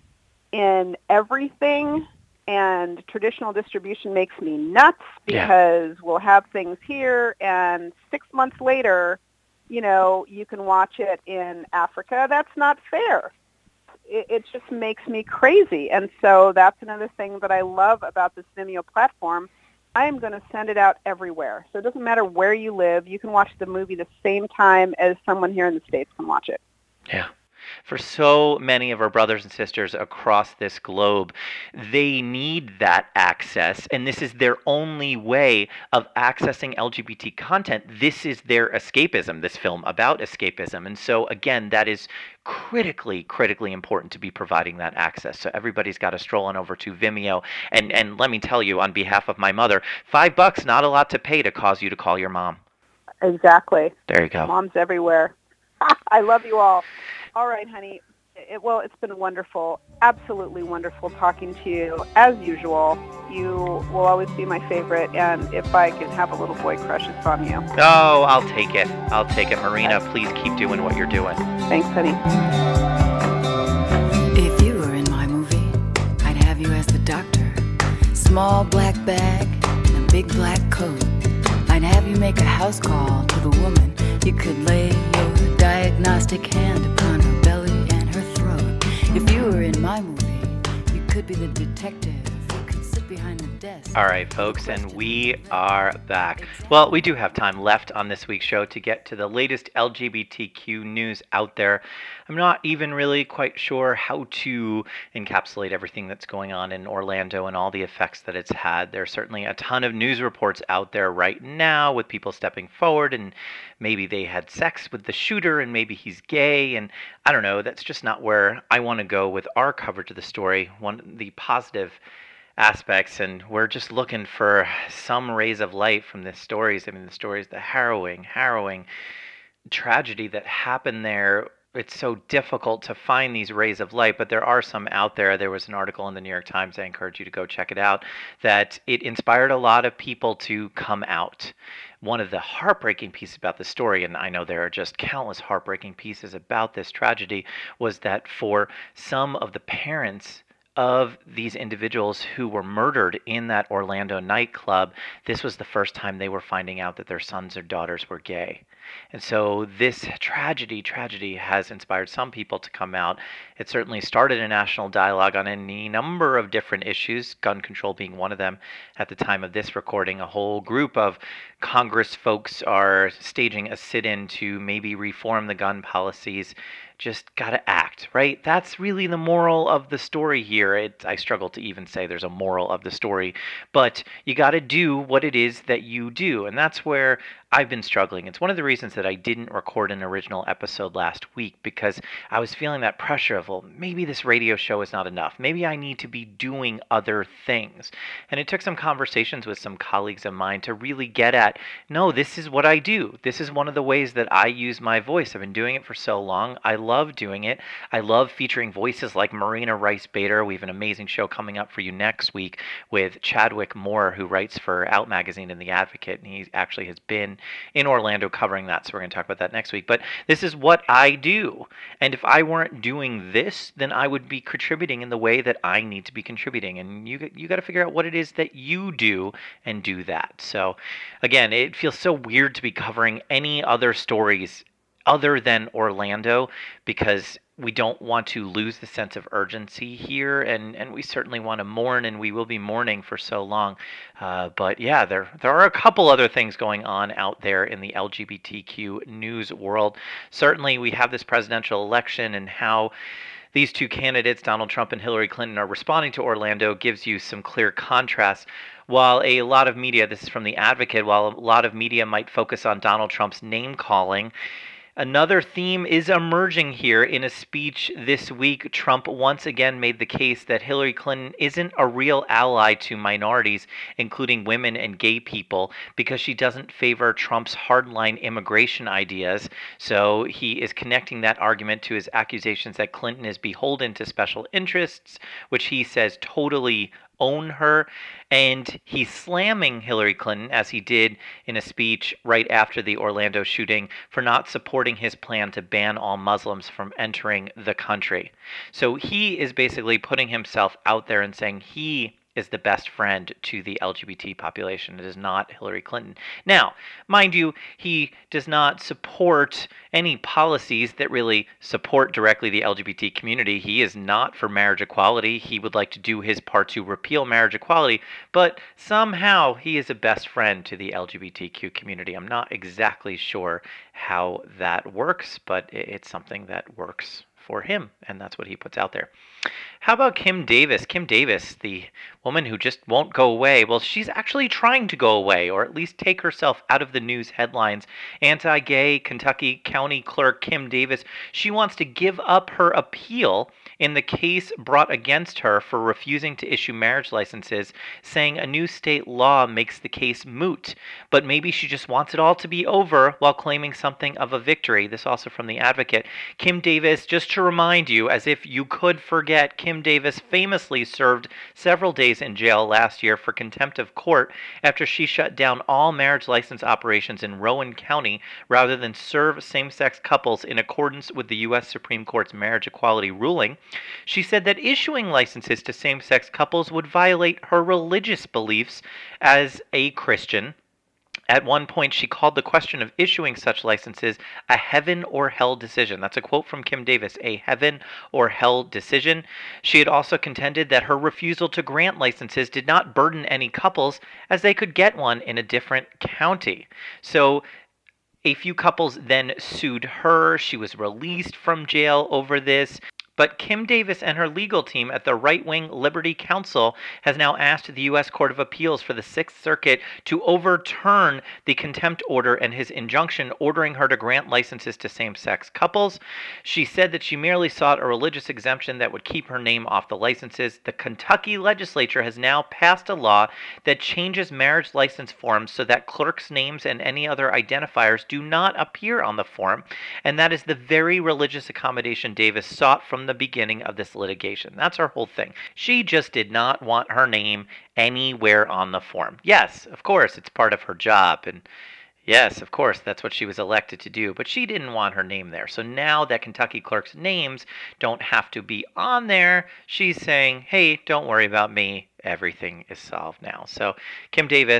Speaker 2: in everything, and traditional distribution makes me nuts because yeah. we'll have things here and six months later, you know, you can watch it in Africa. That's not fair. It, it just makes me crazy. And so that's another thing that I love about this Vimeo platform. I am going to send it out everywhere. So it doesn't matter where you live. You can watch the movie the same time as someone here in the States can watch it.
Speaker 1: Yeah. For so many of our brothers and sisters across this globe, they need that access, and this is their only way of accessing L G B T content. This is their escapism, this film about escapism. And so, again, that is critically, critically important to be providing that access. So everybody's got to stroll on over to Vimeo. And, and let me tell you, on behalf of my mother, five bucks, not a lot to pay to cause you to call your mom.
Speaker 2: Exactly.
Speaker 1: There you go.
Speaker 2: Moms everywhere. I love you all. All right, honey. It, well, it's been wonderful, absolutely wonderful talking to you. As usual, you will always be my favorite, and if I can have a little boy crush, it's on you.
Speaker 1: Oh, I'll take it. I'll take it. Marina, please keep doing what you're doing.
Speaker 2: Thanks, honey.
Speaker 3: If you were in my movie, I'd have you as the doctor. Small black bag and a big black coat. I'd have you make a house call to the woman. You could lay your diagnostic hand upon her belly and her throat. If you were in my movie, you could be the detective who could sit behind the desk.
Speaker 1: All right, folks, and we are back. Well, we do have time left on this week's show to get to the latest L G B T Q news out there. I'm not even really quite sure how to encapsulate everything that's going on in Orlando and all the effects that it's had. There's certainly a ton of news reports out there right now with people stepping forward, and maybe they had sex with the shooter and maybe he's gay, and I don't know. That's just not where I want to go with our coverage of the story. One the positive aspects, and we're just looking for some rays of light from the stories. I mean, the stories, the harrowing, harrowing tragedy that happened there. It's so difficult to find these rays of light, but there are some out there. There was an article in the New York Times, I encourage you to go check it out, that it inspired a lot of people to come out. One of the heartbreaking pieces about the story, and I know there are just countless heartbreaking pieces about this tragedy, was that for some of the parents of these individuals who were murdered in that Orlando nightclub, this was the first time they were finding out that their sons or daughters were gay. And so this tragedy, tragedy has inspired some people to come out. It certainly started a national dialogue on any number of different issues, gun control being one of them. At the time of this recording, a whole group of Congress folks are staging a sit-in to maybe reform the gun policies. Just gotta act, right? That's really the moral of the story here. It, I struggle to even say there's a moral of the story, but you gotta do what it is that you do, and that's where I've been struggling. It's one of the reasons that I didn't record an original episode last week, because I was feeling that pressure of, well, maybe this radio show is not enough. Maybe I need to be doing other things. And it took some conversations with some colleagues of mine to really get at, no, this is what I do. This is one of the ways that I use my voice. I've been doing it for so long. I love doing it. I love featuring voices like Marina Rice Bader. We have an amazing show coming up for you next week with Chadwick Moore, who writes for Out Magazine and The Advocate, and he actually has been in Orlando covering that, so we're going to talk about that next week. But this is what I do, and if I weren't doing this, then I would be contributing in the way that I need to be contributing, and you you got to figure out what it is that you do and do that. So again, it feels so weird to be covering any other stories other than Orlando, because we don't want to lose the sense of urgency here, and, and we certainly want to mourn, and we will be mourning for so long. Uh, but yeah, there there are a couple other things going on out there in the L G B T Q news world. Certainly, we have this presidential election, and how these two candidates, Donald Trump and Hillary Clinton, are responding to Orlando gives you some clear contrast. While a lot of media, this is from The Advocate, while a lot of media might focus on Donald Trump's name-calling, another theme is emerging here. In a speech this week, Trump once again made the case that Hillary Clinton isn't a real ally to minorities, including women and gay people, because she doesn't favor Trump's hardline immigration ideas. So he is connecting that argument to his accusations that Clinton is beholden to special interests, which he says totally own her, and he's slamming Hillary Clinton, as he did in a speech right after the Orlando shooting, for not supporting his plan to ban all Muslims from entering the country. So he is basically putting himself out there and saying he is the best friend to the L G B T population. It is not Hillary Clinton. Now, mind you, he does not support any policies that really support directly the L G B T community. He is not for marriage equality. He would like to do his part to repeal marriage equality, but somehow he is a best friend to the L G B T Q community. I'm not exactly sure how that works, but it's something that works for him, and that's what he puts out there. How about Kim Davis? Kim Davis, the woman who just won't go away. Well, she's actually trying to go away, or at least take herself out of the news headlines. Anti-gay Kentucky County Clerk Kim Davis, she wants to give up her appeal in the case brought against her for refusing to issue marriage licenses, saying a new state law makes the case moot. But maybe she just wants it all to be over while claiming something of a victory. This also from The Advocate. Kim Davis, just to remind you, as if you could forget, Kim Davis famously served several days in jail last year for contempt of court after she shut down all marriage license operations in Rowan County rather than serve same-sex couples in accordance with the U S Supreme Court's marriage equality ruling. She said that issuing licenses to same-sex couples would violate her religious beliefs as a Christian. At one point, she called the question of issuing such licenses a heaven or hell decision. That's a quote from Kim Davis, a heaven or hell decision. She had also contended that her refusal to grant licenses did not burden any couples, as they could get one in a different county. So a few couples then sued her. She was released from jail over this. But Kim Davis and her legal team at the right-wing Liberty Counsel has now asked the U S Court of Appeals for the Sixth Circuit to overturn the contempt order and his injunction ordering her to grant licenses to same-sex couples. She said that she merely sought a religious exemption that would keep her name off the licenses. The Kentucky legislature has now passed a law that changes marriage license forms so that clerks' names and any other identifiers do not appear on the form, and that is the very religious accommodation Davis sought from the beginning of this litigation. That's her whole thing. She just did not want her name anywhere on the form. Yes, of course, it's part of her job, and yes, of course, that's what she was elected to do, but she didn't want her name there. So now that Kentucky clerks' names don't have to be on there, she's saying, hey, don't worry about me. Everything is solved now. So Kim Davis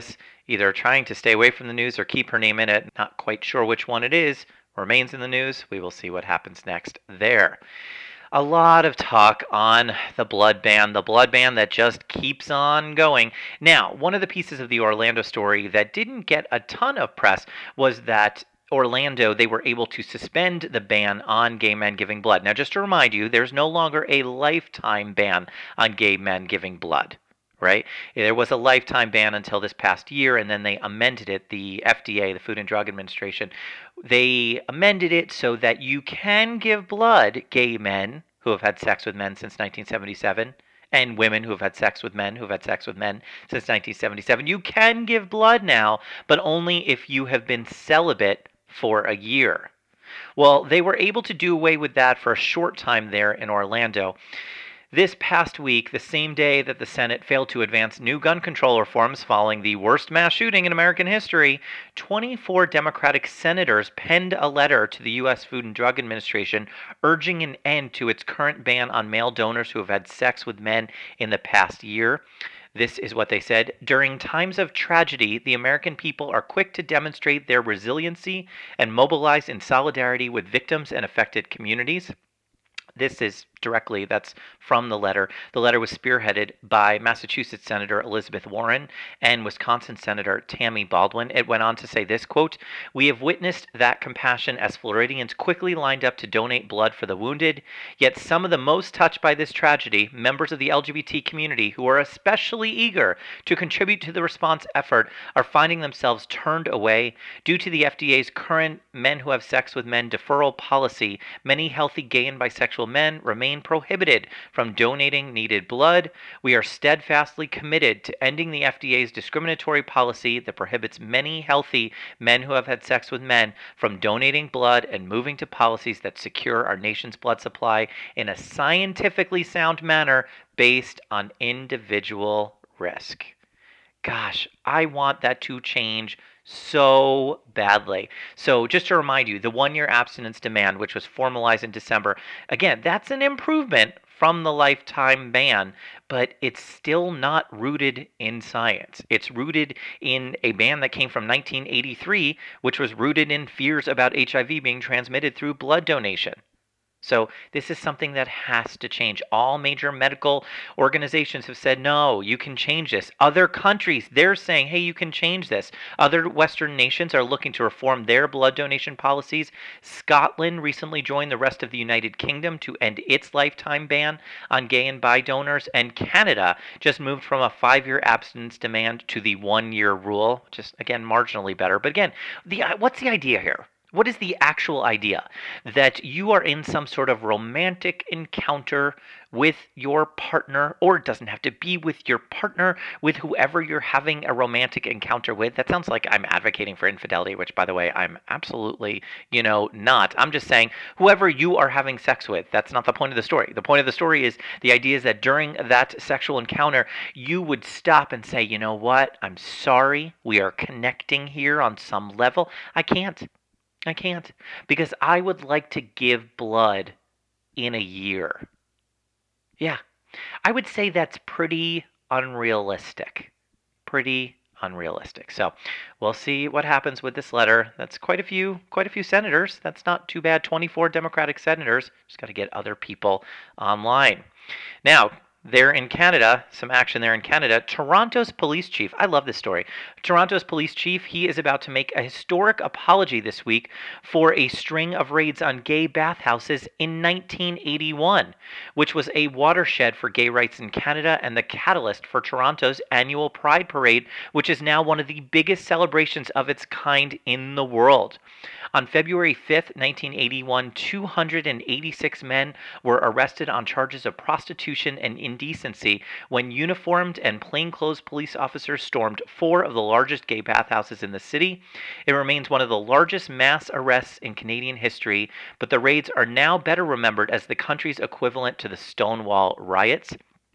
Speaker 1: either trying to stay away from the news or keep her name in it. Not quite sure which one it is. Remains in the news. We will see what happens next there. A lot of talk on the blood ban, the blood ban that just keeps on going. Now, one of the pieces of the Orlando story that didn't get a ton of press was that Orlando, they were able to suspend the ban on gay men giving blood. Now, just to remind you, there's no longer a lifetime ban on gay men giving blood. Right? There was a lifetime ban until this past year, and then they amended it. The F D A, the Food and Drug Administration, they amended it so that you can give blood, gay men who have had sex with men since nineteen seventy-seven, and women who have had sex with men who have had sex with men since nineteen seventy-seven. You can give blood now, but only if you have been celibate for a year. Well, they were able to do away with that for a short time there in Orlando. This past week, the same day that the Senate failed to advance new gun control reforms following the worst mass shooting in American history, twenty-four Democratic senators penned a letter to the U S Food and Drug Administration urging an end to its current ban on male donors who have had sex with men in the past year. This is what they said. During times of tragedy, the American people are quick to demonstrate their resiliency and mobilize in solidarity with victims and affected communities. This is directly, that's from the letter. The letter was spearheaded by Massachusetts Senator Elizabeth Warren and Wisconsin Senator Tammy Baldwin. It went on to say this, quote, "We have witnessed that compassion as Floridians quickly lined up to donate blood for the wounded, yet some of the most touched by this tragedy, members of the L G B T community who are especially eager to contribute to the response effort, are finding themselves turned away. Due to the F D A's current men who have sex with men deferral policy, many healthy gay and bisexual men remain prohibited from donating needed blood. We are steadfastly committed to ending the F D A's discriminatory policy that prohibits many healthy men who have had sex with men from donating blood and moving to policies that secure our nation's blood supply in a scientifically sound manner based on individual risk." Gosh, I want that to change so badly. So just to remind you, the one-year abstinence demand, which was formalized in December, again, that's an improvement from the lifetime ban, but it's still not rooted in science. It's rooted in a ban that came from nineteen eighty-three, which was rooted in fears about H I V being transmitted through blood donation. So this is something that has to change. All major medical organizations have said, no, you can change this. Other countries, they're saying, hey, you can change this. Other Western nations are looking to reform their blood donation policies. Scotland recently joined the rest of the United Kingdom to end its lifetime ban on gay and bi donors. And Canada just moved from a five-year abstinence demand to the one-year rule, just, again, marginally better. But again, the what's the idea here? What is the actual idea? That you are in some sort of romantic encounter with your partner, or it doesn't have to be with your partner, with whoever you're having a romantic encounter with. That sounds like I'm advocating for infidelity, which, by the way, I'm absolutely, you know, not. I'm just saying whoever you are having sex with, that's not the point of the story. The point of the story is the idea is that during that sexual encounter, you would stop and say, you know what? I'm sorry. We are connecting here on some level. I can't. I can't, because I would like to give blood in a year. Yeah, I would say that's pretty unrealistic. Pretty unrealistic. So we'll see what happens with this letter. That's quite a few, quite a few senators. That's not too bad. twenty-four Democratic senators. Just got to get other people online. Now, there in Canada, some action there in Canada, Toronto's police chief, I love this story. Toronto's police chief, he is about to make a historic apology this week for a string of raids on gay bathhouses in nineteen eighty-one, which was a watershed for gay rights in Canada and the catalyst for Toronto's annual Pride Parade, which is now one of the biggest celebrations of its kind in the world. On February fifth, nineteen eighty-one, two hundred eighty-six men were arrested on charges of prostitution and indecency when uniformed and plainclothes police officers stormed four of the largest gay bathhouses in the city. It remains one of the largest mass arrests in Canadian history, but the raids are now better remembered as the country's equivalent to the Stonewall riots.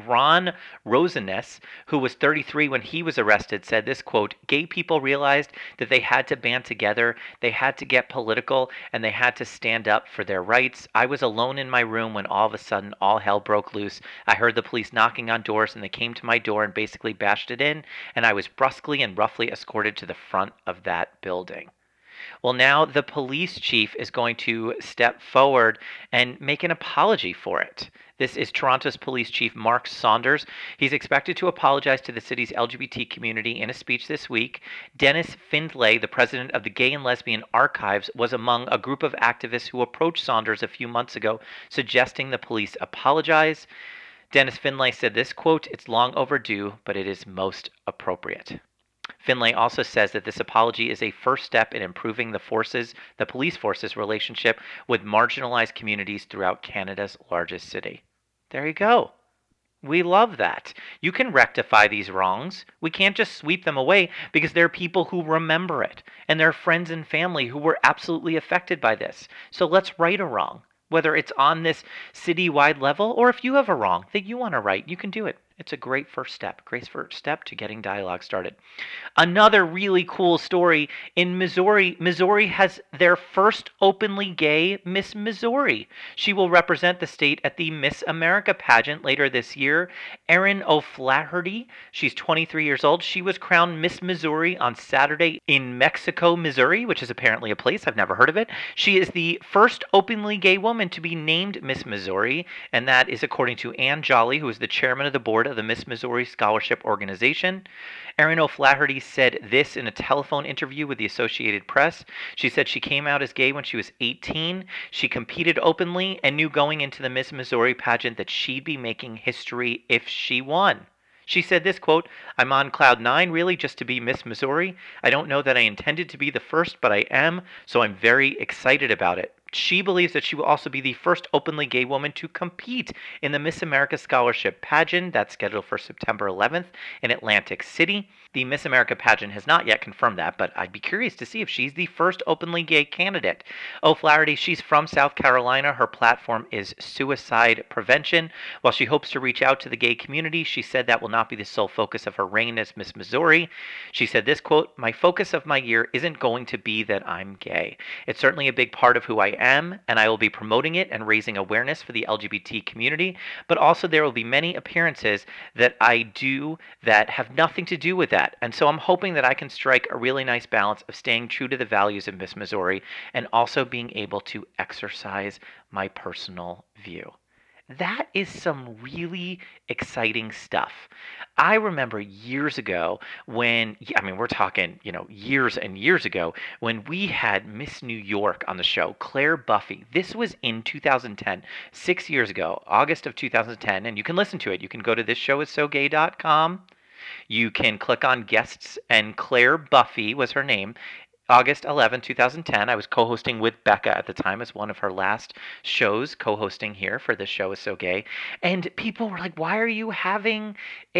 Speaker 1: Ron Roseness, who was thirty-three when he was arrested, said this, quote, "Gay people realized that they had to band together, they had to get political, and they had to stand up for their rights. I was alone in my room when all of a sudden all hell broke loose. I heard the police knocking on doors, and they came to my door and basically bashed it in, and I was brusquely and roughly escorted to the front of that building." Well, now the police chief is going to step forward and make an apology for it. This is Toronto's police chief, Mark Saunders. He's expected to apologize to the city's L G B T community in a speech this week. Dennis Findlay, the president of the Gay and Lesbian Archives, was among a group of activists who approached Saunders a few months ago, suggesting the police apologize. Dennis Findlay said this, quote, "It's long overdue, but it is most appropriate." Finlay also says that this apology is a first step in improving the forces, the police force's relationship with marginalized communities throughout Canada's largest city. There you go. We love that. You can rectify these wrongs. We can't just sweep them away because there are people who remember it, and there are friends and family who were absolutely affected by this. So let's right a wrong, whether it's on this citywide level or if you have a wrong that you want to right, you can do it. It's a great first step, great first step to getting dialogue started. Another really cool story in Missouri. Missouri has their first openly gay Miss Missouri. She will represent the state at the Miss America pageant later this year. Erin O'Flaherty, she's twenty-three years old. She was crowned Miss Missouri on Saturday in Mexico, Missouri, which is apparently a place. I've never heard of it. She is the first openly gay woman to be named Miss Missouri, and that is according to Ann Jolly, who is the chairman of the board of the Miss Missouri Scholarship Organization. Erin O'Flaherty said this in a telephone interview with the Associated Press. She said she came out as gay when she was eighteen. She competed openly and knew going into the Miss Missouri pageant that she'd be making history if she won. She said this, quote, "I'm on cloud nine, really, just to be Miss Missouri. I don't know that I intended to be the first, but I am, so I'm very excited about it." She believes that she will also be the first openly gay woman to compete in the Miss America Scholarship pageant that's scheduled for September eleventh in Atlantic City. The Miss America pageant has not yet confirmed that, but I'd be curious to see if she's the first openly gay candidate. O'Flaherty, she's from South Carolina. Her platform is suicide prevention. While she hopes to reach out to the gay community, she said that will not be the sole focus of her reign as Miss Missouri. She said this, quote, "My focus of my year isn't going to be that I'm gay. It's certainly a big part of who I am, and I will be promoting it and raising awareness for the L G B T community, but also there will be many appearances that I do that have nothing to do with that. And so I'm hoping that I can strike a really nice balance of staying true to the values of Miss Missouri and also being able to exercise my personal view." That is some really exciting stuff. I remember years ago when, I mean, we're talking, you know, years and years ago, when we had Miss New York on the show, Claire Buffy. This was in two thousand ten, six years ago, August of two thousand ten, and you can listen to it. You can go to this show is so gay dot com. You can click on guests, and Claire Buffy was her name. August eleventh, two thousand ten, I was co-hosting with Becca at the time as one of her last shows, co-hosting here for This Show Is So Gay. And people were like, why are you having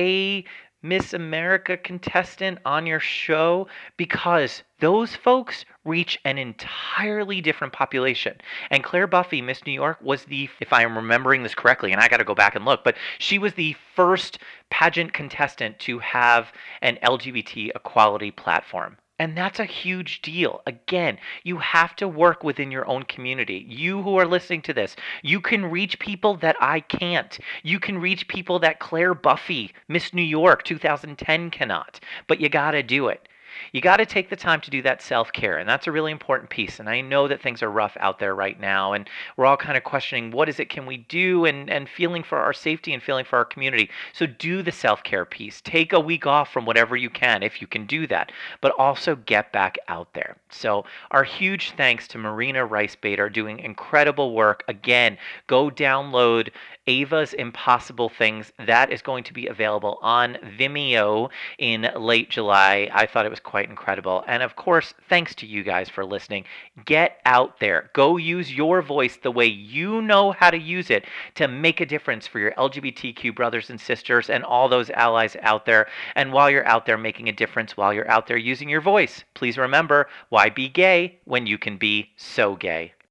Speaker 1: a Miss America contestant on your show? Because those folks reach an entirely different population. And Claire Buffy, Miss New York, was the, if I am remembering this correctly, and I got to go back and look, but she was the first pageant contestant to have an L G B T equality platform. And that's a huge deal. Again, you have to work within your own community. You who are listening to this, you can reach people that I can't. You can reach people that Claire Buffy, Miss New York two thousand ten cannot. But you got to do it. You got to take the time to do that self-care, and that's a really important piece. And I know that things are rough out there right now, and we're all kind of questioning what is it can we do, and, and feeling for our safety and feeling for our community. So do the self-care piece. Take a week off from whatever you can, if you can do that, but also get back out there. So our huge thanks to Marina Rice Bader, doing incredible work. Again, go download Ava's Impossible Things. That is going to be available on Vimeo in late July. I thought it was quite incredible. And of course, thanks to you guys for listening. Get out there. Go use your voice the way you know how to use it to make a difference for your L G B T Q brothers and sisters and all those allies out there. And while you're out there making a difference, while you're out there using your voice, please remember, why be gay when you can be so gay?